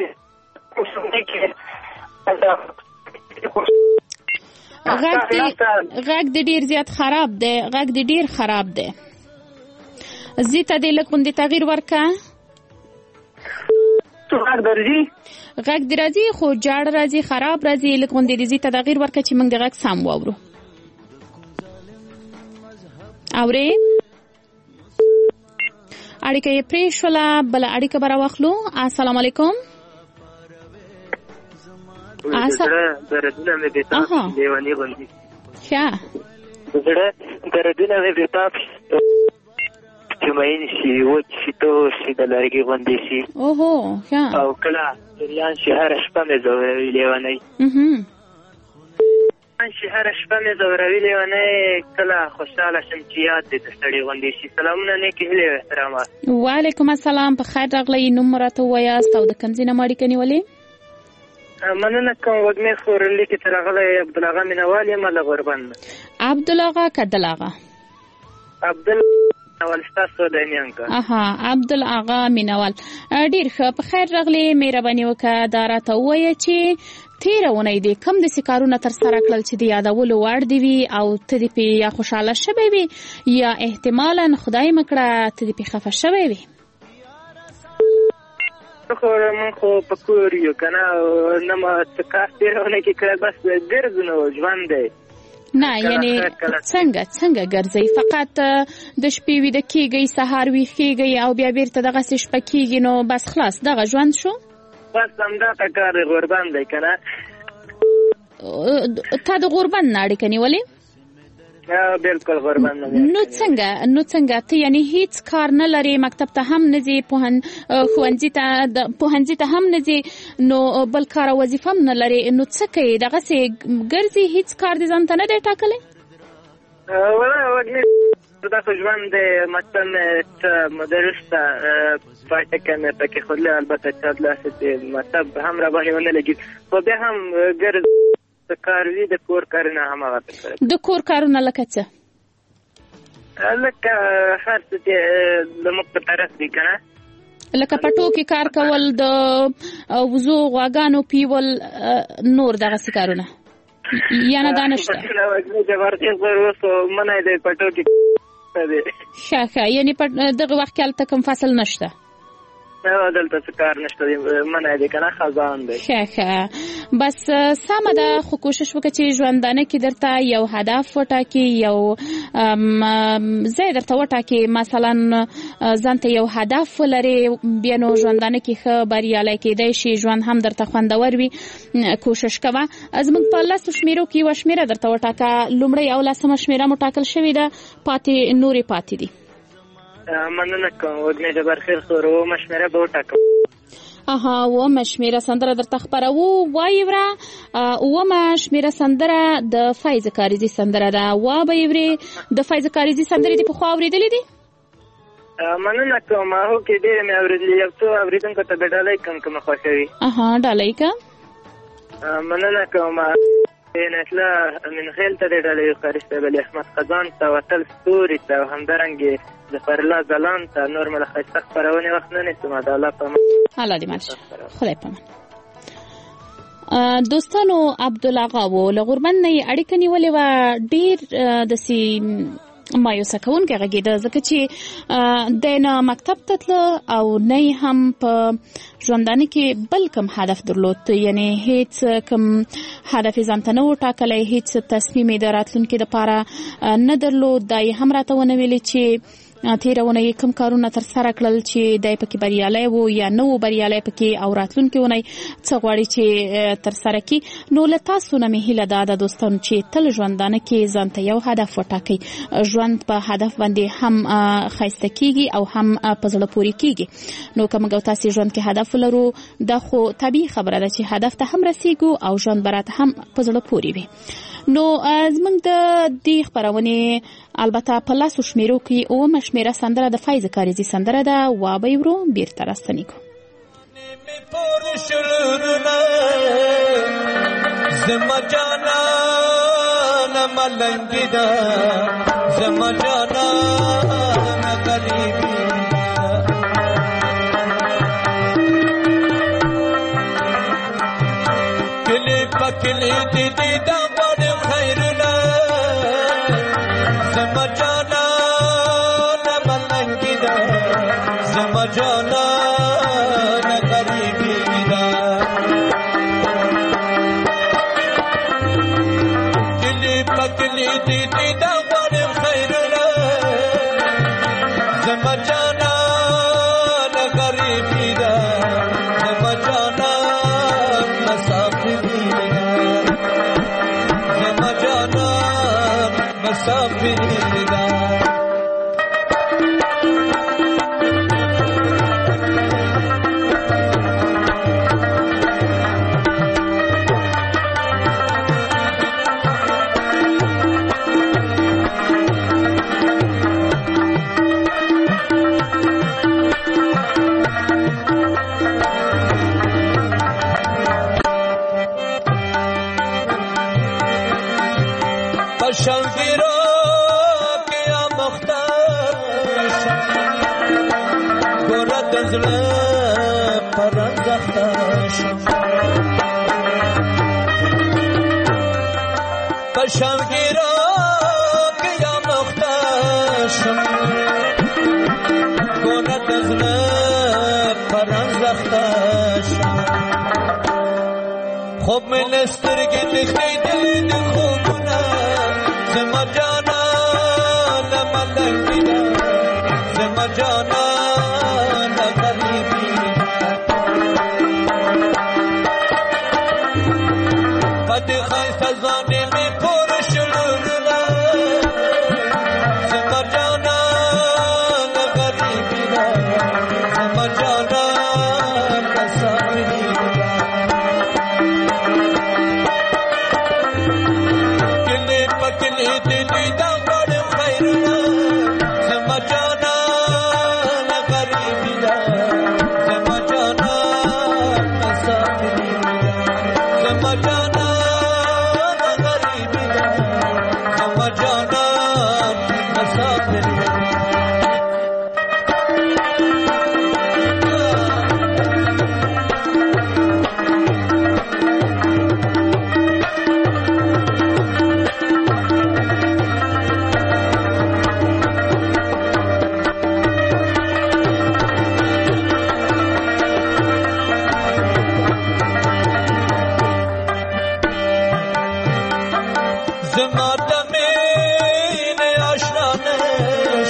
Speaker 10: غږ د ډېر زیات خراب دی، غږ د ډېر خراب دی. زی ته دې لږ غوندې تغییر ورکړه.
Speaker 13: غږ درځي؟
Speaker 10: غږ دې راځي خو جاړ راځي، خراب راځي. لږ غوندې د زی ته تغییر ورکړه چې موږ د غږ سم واورو. اورې؟ اړیکه یې پرېښوله، بله اړیکه به راواخلو. السلام علیکم.
Speaker 14: دردونه مې بې تاب لیوني غوندې.
Speaker 10: ښه
Speaker 14: زړه دردونه مې بې تاب چې مین شي، وچ شي، تور شي، د لرګي غوندې شي.
Speaker 10: اوهو ښه.
Speaker 14: او کله جریان شي هره شپه مې ځوروي لیونی. شي هره شپه مې ځوروي لیونی. کله خوشحاله شم چې یاد دې د سړي غوندې شي. سلامونه، نیکې هیلې او احترامات.
Speaker 10: وعلیکم السلام. په خیر راغلی. نوم راته ووایاست او د کوم ځای نه مو اړیکه نیولې؟
Speaker 14: مننه کوم. وږمې خورلي کې تر راغلی عبدالاغا مینوال یم له غوربند.
Speaker 10: عبدالاغا که دلاغا؟
Speaker 14: عبدالاغا ستاسو د میانکه.
Speaker 10: عبدالاغا مینوال. ډېر ښه. په خیر راغلی. مهرباني وکړه دا راته ووایه چې تېره اونۍ دې کوم داسې کارونه ترسره کړل چې د یادولو وړ دې وي او ته دې پې یا خوشحاله شوی وي یا احتمالا خدای مه کړه ته دې پې خفه شوی وي؟
Speaker 14: من خو په کور یو که نه، نه ما څه کار تېره اونۍ کې کړی، بس ګرځو نو ژوند دی.
Speaker 10: نه یعنی څنګه ګرځئ؟ فقط د شپې ویده کېږئ، سهار ویښېږئ او بیا بیرته دغسې شپه کېږي، نو بس خلاص دغه ژوند شو؟
Speaker 14: بس همدغه کار دی، غوربند دی که نه.
Speaker 10: تا د غوربند نه اړیکه نیولې؟
Speaker 14: بالکل غوربند نه.
Speaker 10: نو څنګه ته یعنی هیڅ کار نه لرې، مکتب ته هم نه ځې، پوهنځي ته هم نه ځې، نو بل کار او وظیفه هم نه لرې، نو څه کوې؟ دغسې ګرځې، هیڅ کار دې ځان ته نه دی ټاکلی؟
Speaker 14: وږمې دا خو ژوند دی، مکتب مې مدرس ته پاټکه مې پکې ښودلی، البته چا داسې مکتب هم راباندې ونه لګېد، خو بیا هم ګرځ کار وي. د کور کارونه هماغه ترسره.
Speaker 10: د کور کارونه لکه څه؟
Speaker 14: لکه هر څه چې زموږ په طرف دي که نه،
Speaker 10: لکه پټو کې کار کول، د وزو غواګانو پیول، نور دغسې کارونه یا نه دا نشته؟
Speaker 14: زبردست اوس منی دی پټو کې دی.
Speaker 10: ښه یعنی دغه وخت کې هلته کوم فصل نشته؟
Speaker 14: دلته څه کار نشته دی، منی دی که نه، خزان دی.
Speaker 10: ښه بس سمه ده، خو کوشش وکړه چې ژوندانه کې درته یو هدف وټاکې، یو ځای درته وټاکې، مثلا ځان ته یو هدف ولرې، بیا نو ژوندانه کې ښه بریالی کېدی شي، ژوند هم درته خوندور وي. کوشش کوه. زموږ په 10 شمیرو کې یوه شمیره درته وټاکه. لومړی او 10مه شمیره مو ټاکل شوې ده، نورې پاتې دي.
Speaker 14: مننه کوم. وږمې جبار خیر خور اومه شمیره به وټاکم.
Speaker 10: و مشمیره سندره درته خبرو وایي ورا و مشمیره سندره د فایز کاریزی سندره ده و به یوري د فایز کاریزی سندره دی په خو اوریدلې دي
Speaker 14: مننه کوم هو کې دې مې اوریدلې یو څو اوریدونکو ته ډالۍ کوم خوښوي
Speaker 10: ډالۍ کا
Speaker 14: مننه کوم نسله من خیل ته ډالۍ وکړسته بل احمد قزان ته وتل ستوري ته همدارنګ ظفر الله زلان ته نور مل خیسته خبرونه وخت نه نسم د الله په
Speaker 10: الله دې ماشه خدای په دوستانو عبدالله غو لغوربند نه اړیکه نیولې و ډیر د سی مایوسه کوونکې غږیده ځکه چې د نه مکتب ته تله او نه هم په ژوندانه کې بل کوم هدف درلود یعنی هیڅ کوم هدف ځان ته نه و ټاکلی هیڅ تصمیم یې د راتلونکي دپاره نه درلود دا یې هم راته ونه ویلې چې تیرونه یې کوم کارونه ترسره کړل چې دی پکې بریالی و یا نه و بریالی پکې او راتلونکي اونۍ څه غواړي چې ترسره کړي نو له تاسو نه مې هیله ده دوستانو چې تل ژوندانه کې ځان ته یو هدف وټاکئ ژوند په هدف باندې هم ښایسته کیږي او هم په زړه پورې کیږي نو که موږ تاسې ژوند کې هدف ولرو دا خو طبیعي خبره ده چې هدف ته هم رسیږو او ژوند به راته هم په زړه پورې وي نو زموږ د دې خپرونې البته په لاسو شمیرو کې اومه شمیره سندره د فایز کاریزی سندره ده و به یې ورو بیرته راستنیږو
Speaker 12: زما جانا ملنګی ده زما جانا غریبی کلی پکلی دی دی دا جانا غریبی دا کلی پکلی دی دی دا غریم خیر لا زما جانا غریبی دا زما جانا مسافری دا زما جانا مسافری دا شوگیرو کیا مختار گورد ازله پرنزختش شوگیرو کیا مختار گورد ازله پرنزختش خوب من استرگی دختی دید خوبونه زما جانا ملنگی دا زما جانا غریبی قد خیست زانی می پر شلورنا زما جانا غریبی دا زما جانا مسافری دا کلی پکلی دی دی دا غریم خیر لا زما جانا غریبی دا زما جانا مسافری دا زما جانا غریبی دا زما جانا مسافری دا زما دمین آشنا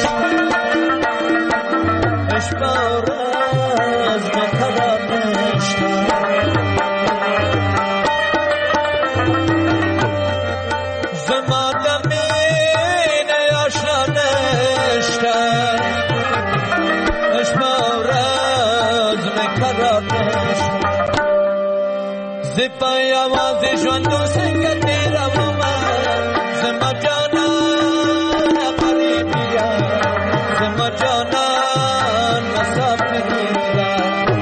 Speaker 15: زپای आवाज ژوند څنګه تیروما زما جانا قریبیا زما جانا مسافریا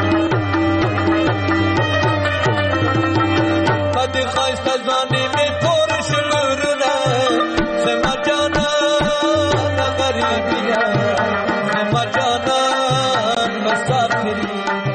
Speaker 15: پد خایست ځواني می پور شلورنا زما جانا قریبیا زما جانا مسافریا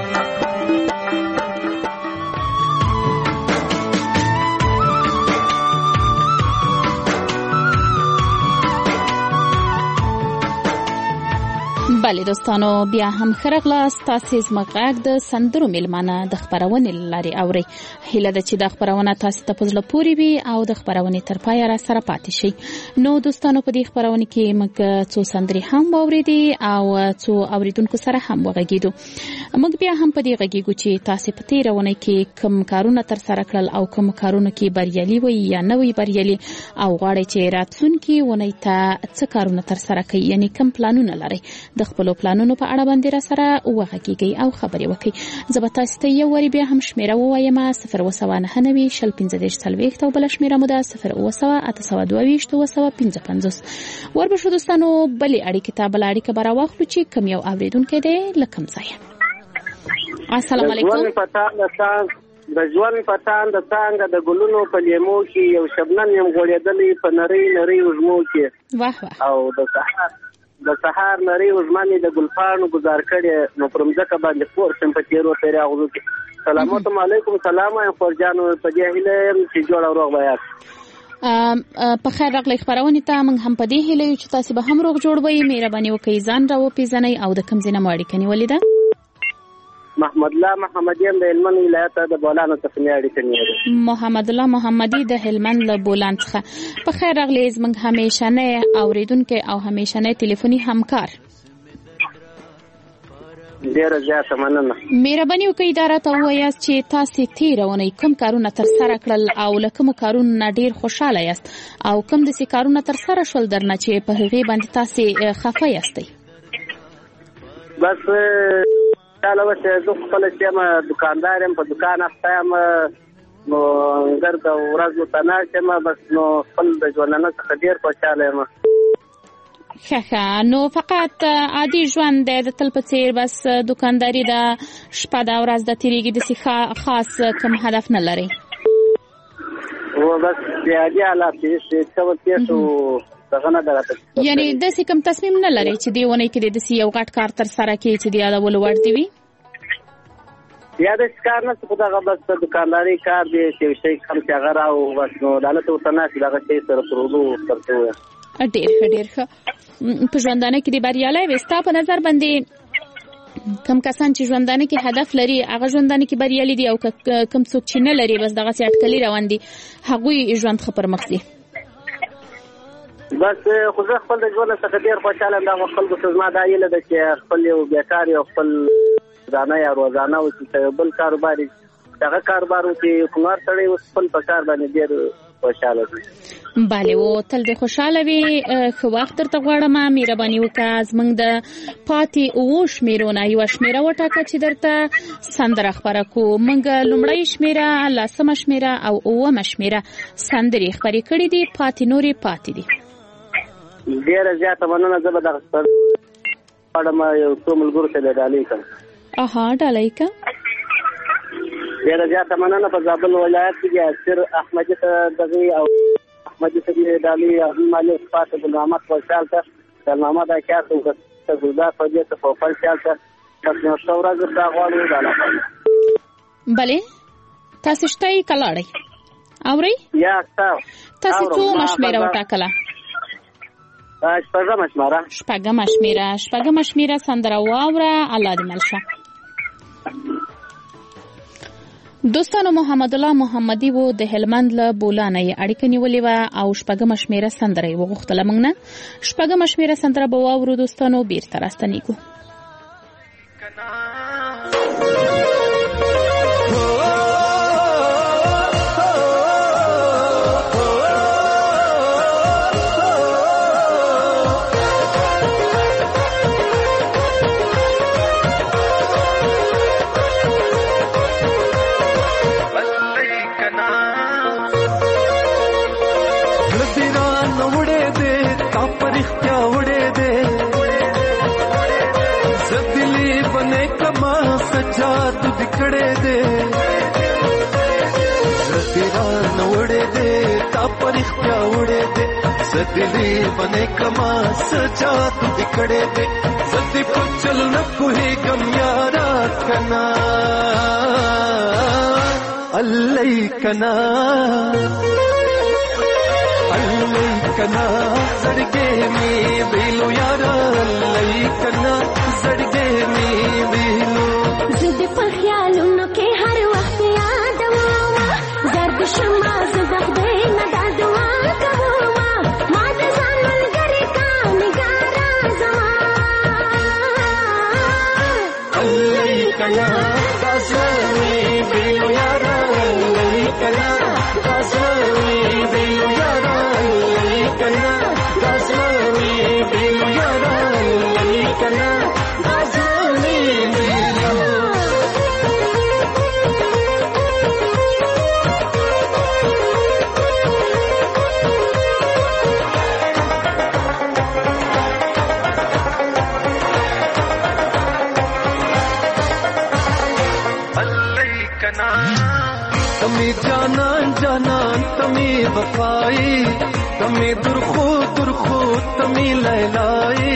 Speaker 10: بله دوستانو بیا هم خرغلاس تاسو زمغږ د سندرو میلمانه د خبرونې لاري اوري هله د چې د خبرونه تاسو ته پزله پوری وي او د خبرونې تر پای را سره پاتې شي نو دوستانو په دې خبرونه کې موږ څو سندري هم اوریدي او څو اوریدونکو سره هم وغږیدو موږ بیا هم په دې غږیږو چې تاسو په تیرونه کې کوم کارونه تر سره کړل او کوم کارونه کې بریالي وي یا نه وي بریالي او غواړي چې راتلونکي ونی ته څه کارونه تر سره کوي یعنی کوم پلانونه لري د خپل پلانونو په اړه باندې را سره وغږیږي او خبرې وکړي زه به تاسو ته یو وری بیا هم شمیره ووایم 029 شل 15 او بل شمیره مو ده 0 وربشو دوستانو بلې اړیکې ته بل اړیکه برا واخلو چې کوم یو اوریدونکو دی لکم ځای السلام علیکم
Speaker 16: د ژوند پتان د څنګه د ګلونو په لیمو کې یو شبنم یم غوړېدلې په نری نری وزمو کې
Speaker 10: واه
Speaker 16: او د سحر نری وزمنې د ګلفانو گزار کړي نو پرمځکه باندې پور سم په تیرو تیرې اغوزو کې سلام علیکم سلام خورجانو په دې هله چې جوړ او روغ بیات
Speaker 10: په خیر راغلی خبرونه ته موږ هم په دې هله چې تاسو به هم روغ جوړ وي مهرباني وکړئ ځان راو پیژنئ او د کوم ځای نه ماړی کني ولیدا
Speaker 16: محمد الله محمدیان د هلمند ولایت د بولان څخه نیاړي کني
Speaker 10: محمد الله محمدي د هلمند له بولان څخه په خیر راغلی زموږ همیشه نه اوریدونکو او همیشه نه ټلیفوني همکار
Speaker 16: ډیر زیاته مننه
Speaker 10: مهرباني وکړئ دا راته وایاست چې تاسو تیرونه کوم کارونه تر سره کړل او لکه کارونه ډیر خوشاله یاست او کوم د سې کارونه تر سره شول درنه چې په هغه باندې تاسو خفه یاستئ
Speaker 16: بس علاوه زه خپل چې ما دکاندار يم په دکان اخته ما نو ګرځ ورځو تنه ما بس نو خپل د ژوندانه څخه ډیر خوشاله یم
Speaker 10: ښه نو فقط عادي ژوند د تل په څیر بس دکانداري د شپه د ورځ د تیریږي د خاص کوم هدف نه لري
Speaker 16: و بس عادي حالات چې څه وکړو
Speaker 10: یعنی د څه کوم تصمیم نه لري چې دی ونه کې د څه یو غټ کار تر سره کې چې دی دا ولور دی وي
Speaker 16: یا د کار نه څه دا بس دکانداري کار دی چې شي کم چې هغه راو بس نو دالته وسنه چې دا شي سره پرودو ترته
Speaker 10: ډېر په ژوندانه کې د بریالي وستا په نظر باندې کم کسان چې ژوندانه کې هدف لري هغه ژوندانه کې بریالي دي او کم څوک چې نه لري بس دغه اټکلي روان دي هغه ژوند خبر مخزي
Speaker 16: بس خو زه خپل د ژوند څخه ډیر خوشاله یم دا خپل د زما د ایله د چې خپل یو بیکار یو خپل ځانه یا روزانه او چې بل کاروبار دغه کاروبار چې کومار سره خپل په کار باندې ډیر خوشاله دي
Speaker 10: bale و تل د خوشاله وي خو وخت تر غواړم مهرباني وکړه زمنګ د پاتې او شمیرونه یو شمیره وټاکه چې درته سندره خبره کو منګ لومړی شمیره لاسم شمیره او اوم شمیره سندري خبرې کړې دي پاتې نوري پاتې دي
Speaker 16: ډیر زیاته مننه زه به د اړم یو څو ملګرو ته ډالۍ کوم
Speaker 10: ډالۍ کا
Speaker 16: ډیر زیاته مننه په زابل ولایت کې اثر احمدي ته دغه او احمدي ته ډالۍ مالک فاطمه بن محمد خوشحال ته سلامه دا کار ته ګلدار په دې ته په خپل خیال ته تاسو څورا زړه غواړو دا
Speaker 10: bale تاسو شتای کلاړی اوري
Speaker 16: یا
Speaker 10: تاسو څو مشمیره وټاکله شپږم شمیره سندره واوره الله دې ملشه دوستانو محمد الله محمدي وو د هلمند له بولانه اړیکه نیولې و او شپږم شمیره سندره وغوښتله موږ نه شپږم شمیره سندره به واورو دوستانو بیرته راستنیږو
Speaker 12: جادو دکړې دې زتیرا نوړې دې تا پرختیا وړې دې زدلی بنے کما سجادو دکړې دې زدی په چل نه کوه کم یارا کنا الله کنا کنا زړګې می ویلو یار الله کنا زړګې می ویلو
Speaker 17: زد په خیالونو کې هر وخت یاد وما زرد شمع زبخ دې نه دا دعا کوما ما د ځان ملګری کا نګارا زما
Speaker 12: الله کنا داسوي ویلو یار الله کنا داسوي ویلو یار کنا داسوي ویلو یار الله کنا داسوي ویلو الله کنا تمی جانان جانان تمی وفائی تمی درخو درخو تمی لیلائی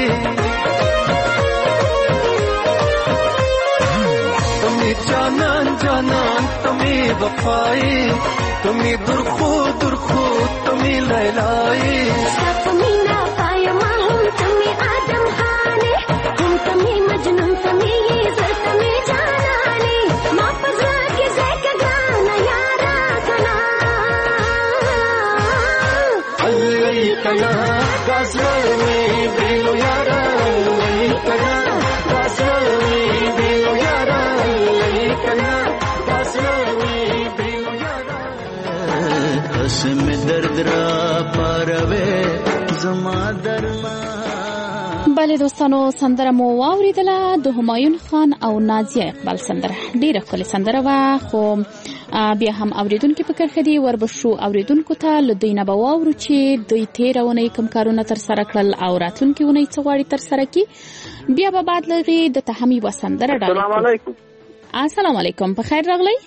Speaker 12: تمی جانان جانان تمی وفائی تمی درخو درخو تمی لیلائی
Speaker 17: تمی نا پایا ما ہم تمی آدم خانے ہم تمی مجنون تمی یہ تمی جانانی ما پزا کے زیک گانا یارا کنا
Speaker 12: الله کنا داسوي ویلو یار الله کنا داسوي ویلو یار الله کنا داسوي ویلو یار قسم درد را پاروي زما درما.
Speaker 10: بله دوستانو سندره مو واوریدله د همایون خان او نازیه اقبال سندره ډیره ښکلې سندره وه خو بیا هم اوریدونکو په کرښه دي وربشو اوریدونکو ته له دوی نه به واورو چې دوی تېره اونۍ کوم کارونه ترسره کړل او راتلونکې اونۍ څه غواړي ترسره کړي. بیا به بعد له هغې د ته هم یوه سندره ډالۍ
Speaker 13: السلام علیکم.
Speaker 10: السلام علیکم. په خیر راغلی.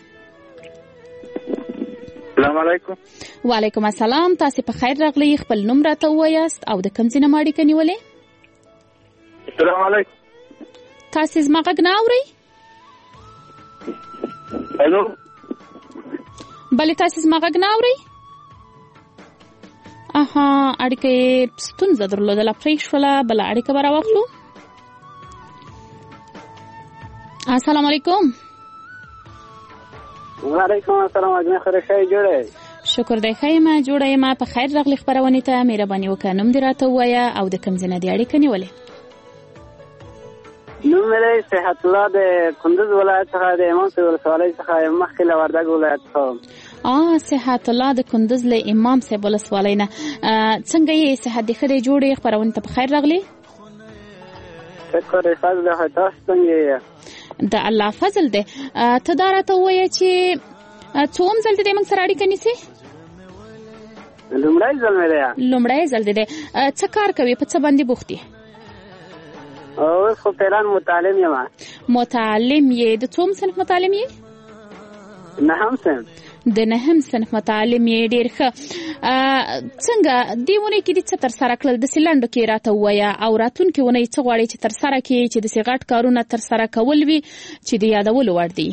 Speaker 13: السلام علیکم.
Speaker 10: وعلیکم السلام. تاسې په خیر راغلی. خپل نوم راته ووایاست او د کوم ځای نه مو اړیکه نیولې؟
Speaker 13: السلام علیکم.
Speaker 10: تاسې زما غږ نه اورئ؟
Speaker 13: هلو.
Speaker 10: بلې تاسې زما غږ نه اورئ؟ اړیکه یې ستونزه درلودله پرېښوله. بله اړیکه به راواخلو. السلام علیکم.
Speaker 16: وعلیکم السلام. اجمه خیر ښه جوړه.
Speaker 10: شکر دی ښه یم جوړه یم. په خیر راغلی خپرونې ته. مهرباني وکړه نوم دې راته ووایه او د کوم ځای نه دې اړیکه نیولې؟
Speaker 16: نوم مې صحت الله د کندوز ولایت څخه د امام صاحب ولسوالۍ څخه مخکې له وردګ ولایت څخه.
Speaker 10: صحت الله د کندوز له امام صاحب ولسوالۍ نه. څنګه یې صحت دې ښه دی جوړ یې خپرونې ته په خیر راغلی؟
Speaker 16: شکر دی فضل دی. تاسو څنګه یې؟
Speaker 10: د الله فضل دی. ته دا راته ووایه چې څوم ځل دې موږ سره اړیکه نیسې؟
Speaker 16: لومړی ځل مې دی.
Speaker 10: لومړی ځل دې دی. څه کار کوې؟ په څه باندې بوخت یې؟
Speaker 16: اوس خو فعلا متعلم یم.
Speaker 10: متعلم یې. د څوم صنف متعلم یې؟
Speaker 16: نهم صنف.
Speaker 10: د نهم صنف متعلم یې. ډېر ښه. څنګه دې اونۍ کې دې څه ترسره کړل؟ داسې لنډو کې راته ووایه او راتلونکې اونۍ څه غواړې چې ترسره کړې چې داسې غټ کارونه ترسره کول وي چې د یادولو وړ دي؟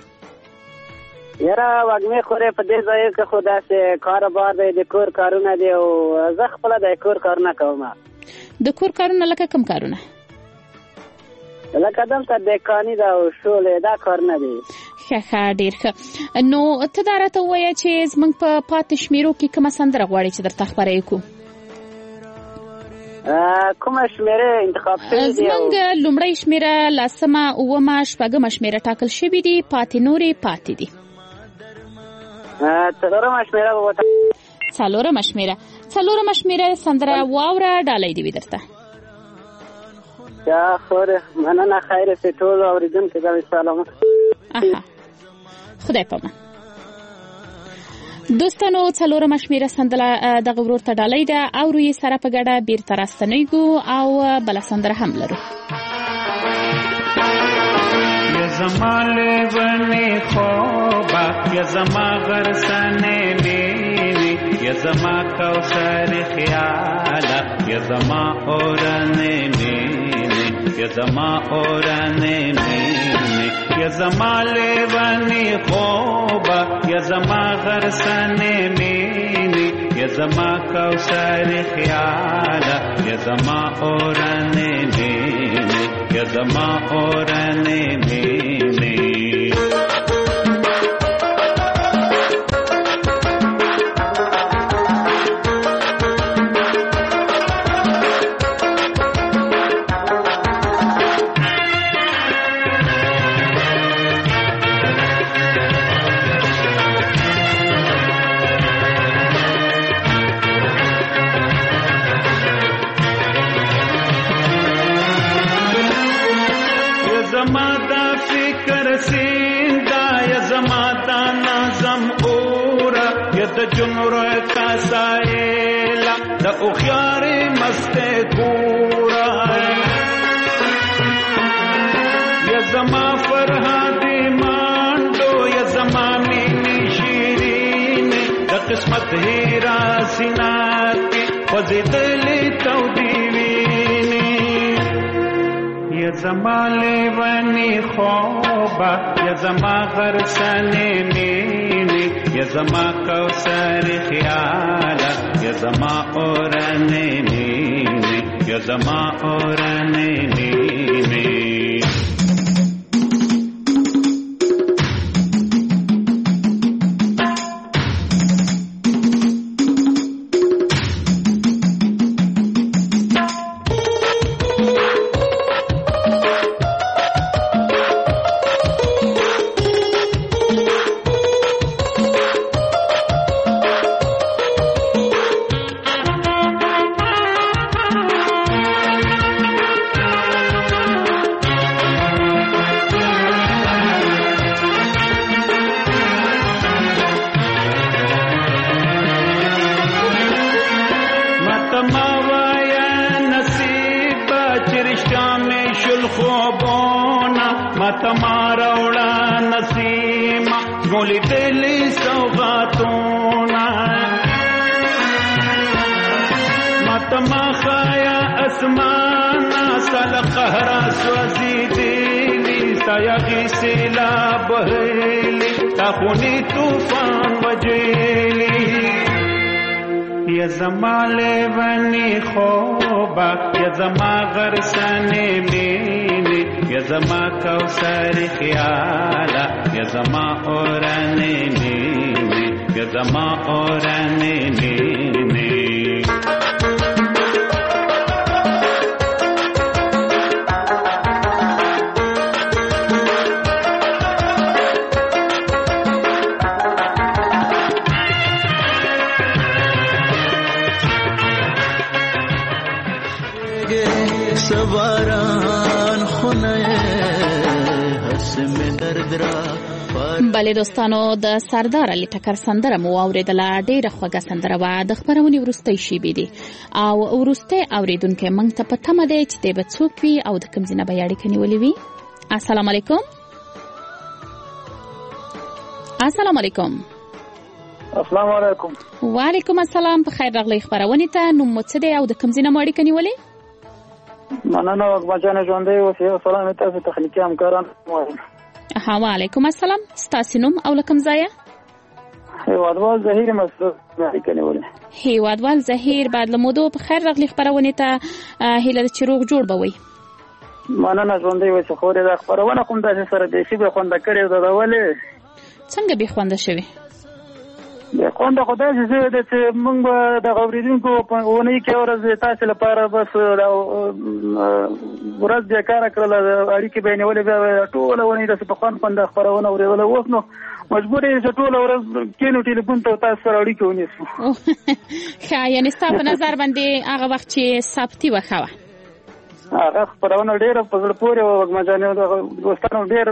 Speaker 16: یاره وږمې خورې په دې ځای کې خو داسې کاروبار دی د کور کارونه دي او زه خپله د کور کارونه کوم.
Speaker 10: د کور کارونه لکه کوم کارونه؟
Speaker 16: لکه دلته دکاني ده او شولې دا کارونه دي.
Speaker 10: ښه ډېر ښه. نو ته دا راته ووایه چې زموږ په پاتې شمېرو کې کومه سندره غواړې چې درته خپره یې کړو؟
Speaker 16: کومه شمېره انتخاب شوې دي؟
Speaker 10: زموږ لومړۍ شمېره، لسمه، اوومه، شپږمه شمېره ټاکل شوي دي. پاتې نورې پاتې دي.
Speaker 16: څلورمه شمېره به وته.
Speaker 10: څلورمه شمېره. څلورمه شمېره سندره واوره ډالۍ دې وي درته.
Speaker 16: یا خوره مننه. خیر سي ټول اوریدونکو ته سلام.
Speaker 10: خدای پامان. دوستانو څلورمه شمېره سندره دغه ورور ته ډالۍ ده. اورو یې سره په ګډه بیرته راستنیږو او بله سندره هم لرو.
Speaker 12: زما لیونی خوبا یا زما غرسنه مینی یا زما کوثر خیالا یا زما اورنه مینی یا زما اورنه مینی یا زما لیونی خوبا یا زما غرسنه مینی یا زما کوثر خیالا یا زما اورنه مینی یا زما اورنه مینی جنور کا سائلا دا اخیار مست گورا یا زما فرهادی مانڈو یا زما مینی شیرین دا قسمت ہیرا سیناتی وزیدلی تو دیوینی یا زما لیونی خوبا یا زما غرسنی مینی یا زما کوثر خیالا یا زما اورنه مینی یا زما اورنه مینی یا زما لیونی خوبا یا زما غرسنه مینی یا زما کوثر خیالا یا زما اورنه مینی یا زما اورنه مینی
Speaker 10: بله دوستانو د سردار علي ټکر سندره مو اوریدله ډیره خوږه سندره وه د خپرونې وروستۍ شیبې دي او وروستی اوریدونکی موږ ته په تمه دی چې دی به څوک وي او د کوم ځای نه به یې اړیکه نیولې وي. السلام علیکم. السلام علیکم.
Speaker 13: السلام علیکم.
Speaker 10: وعلیکم السلام. په خیر راغلی خپرونې ته. نوم مو څه دی او د کوم ځای نه مو اړیکه نیولې؟
Speaker 13: مننه وګمچانه ژوندی اوسئ. سلام تاسو تخنیکي همکاران وایم.
Speaker 10: وعلیکم السلام. ستاسو نوم او له کوم ځایه؟
Speaker 13: هیوادوال زهیر مسعود اړیکه نیولې.
Speaker 10: هیوادوال زهیر بعد له مودو په خیر راغلی خپرونې ته. هیله چې روغ جوړ به وي.
Speaker 13: مننه ژوندی اوسئ. خو دا خپرونه کوم داسې سره بیخي به خونده کړې ده ولې
Speaker 10: څنګه به خونده شوي؟
Speaker 13: د خونده خدای چې د موږ د اوریدونکو په ونې کې ورځ تاسو لپاره بس ورځ د کار کړل اړیکې بینولې به ټول ونې د په خوند خبرونه اوریدل اوس نو مجبور یې ټول ورځ کینو ټلیفون ته تاسو سره اړیکې ونیسو.
Speaker 10: ښه یعنی ستاسو په نظر باندې هغه وخت چې ثبتي وخوه
Speaker 13: هغه خبرونه ډېره په زړه پورې او مجانو دوستانو ډېر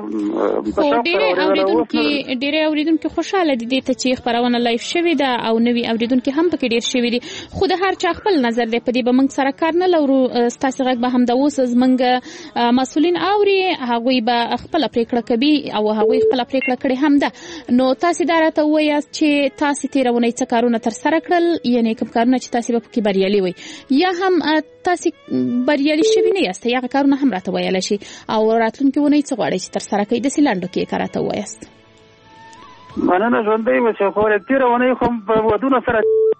Speaker 10: اوریدونکو خوشاله دي ته چې خبرونه لایف شوې ده او نوی اوریدونکو هم پکې ډېر شوې دي خو د هر چا خپل نظر دی په دې به موږ سره کار نه لرو ستاسو غږ به هم د اوس زمنګ مسؤلین اوري هغه به خپل پریکړه کوي او هغه خپل پریکړه کړي هم ده نو تاسو دا راته وایي چې تاسو تیرونه څه کارونه تر سره کړل یعنی کوم کارونه چې تاسو په کې بریالي وي یا هم تاسو بریالي شوي نه یاست یا کارونه هم راته وایي شي او راتلونکي ونه څه غواړي چې تر سره کوي د سیلاندو کې کارته وایست
Speaker 13: مننه ژوندۍ و چې خو تیرونه کوم په ودونه سره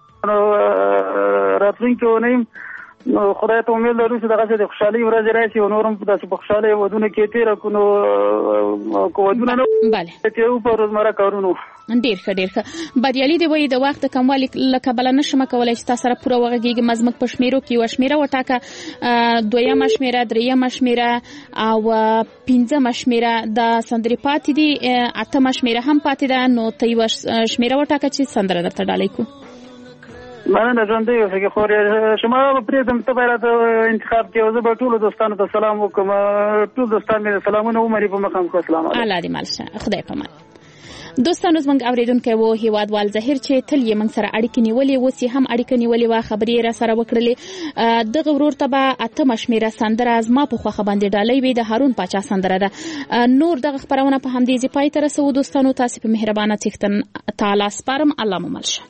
Speaker 13: راتلونکي ونه نو خدای ته امید لرو چې دغه د خوشحالي ورځ راشي او نورم داسې په خوشحالي ودونه کې تیر کو ودونه نو
Speaker 10: bale
Speaker 13: چې په روزمره کارونو
Speaker 10: ډیر ښه بریالي دی وای د وخت کموالي لکه بل نشم کولای چې تاسو سره پوره وغږیږي مزمک پښمیرو کې وشمیره وټاکه دویمه شمیره دریمه شمیره او پنځمه شمیره د سندري پاتې دي اتمه شمیره هم پاتې ده نو تیو شمیره وټاکه چې سندره درته ډالۍ کو
Speaker 13: مننه ژوندۍ اوسئ خوري شما پرېدم ته باید انتخاب کې زه به ټول دوستانو ته سلام وکم ټول دوستان مې سلامونه عمرې په مقام کو سلام علیکم
Speaker 10: الله دې مالشه خدای پامان دوستانو زموږ اوریدونکو وو هیوادوال زهیر چې تل یې موږ سره اړیکې نیولې وسی هم اړیکې نیولې وا خبرې را سره وکړلې دغه ورور ته به اتمه شمیره سندره ازما په خوخه باندې ډالۍ وي د هارون پاچا سندره ده نور دغه خبرونه په همدې ځای ته رسو دوستانو تاسو په مهربانه څښتن تعالی سپارم الله مو ملشه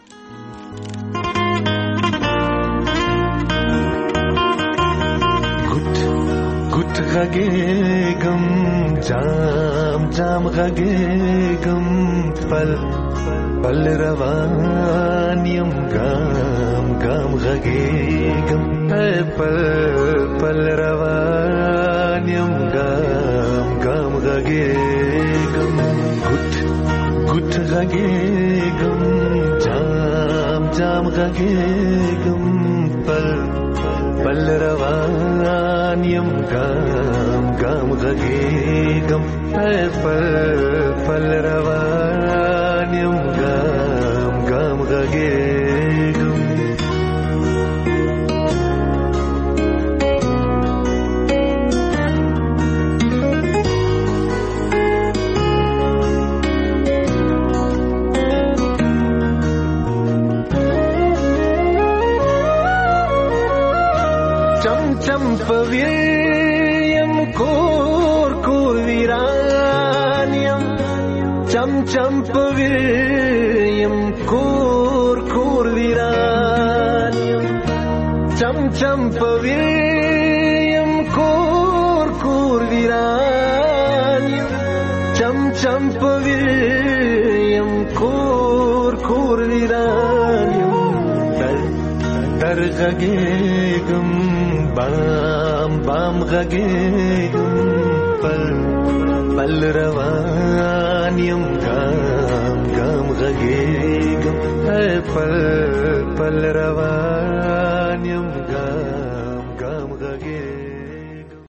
Speaker 12: गुट गगेगम जाम जाम गगेगम पल पल रवानियम गाम गाम गगेगम पल पल रवानियम गाम गाम गगेगम गुट गगेगम जाम जाम गगेगम पल पल रवानियम गाम गाम गगेगम पल पल रवानियम गाम गाम गगेगम चंपवीर्यम कोर कोर वीरान्यम चंपवीर्यम कोर कोर वीरान्यम चंपवीर्यम कोर कोर वीरान्यम चंपवीर्यम कोर कोर वीरान्यम दर गगेगम bam bam gagegum pal pal ravaniyam gam gam gagegum pal pal ravan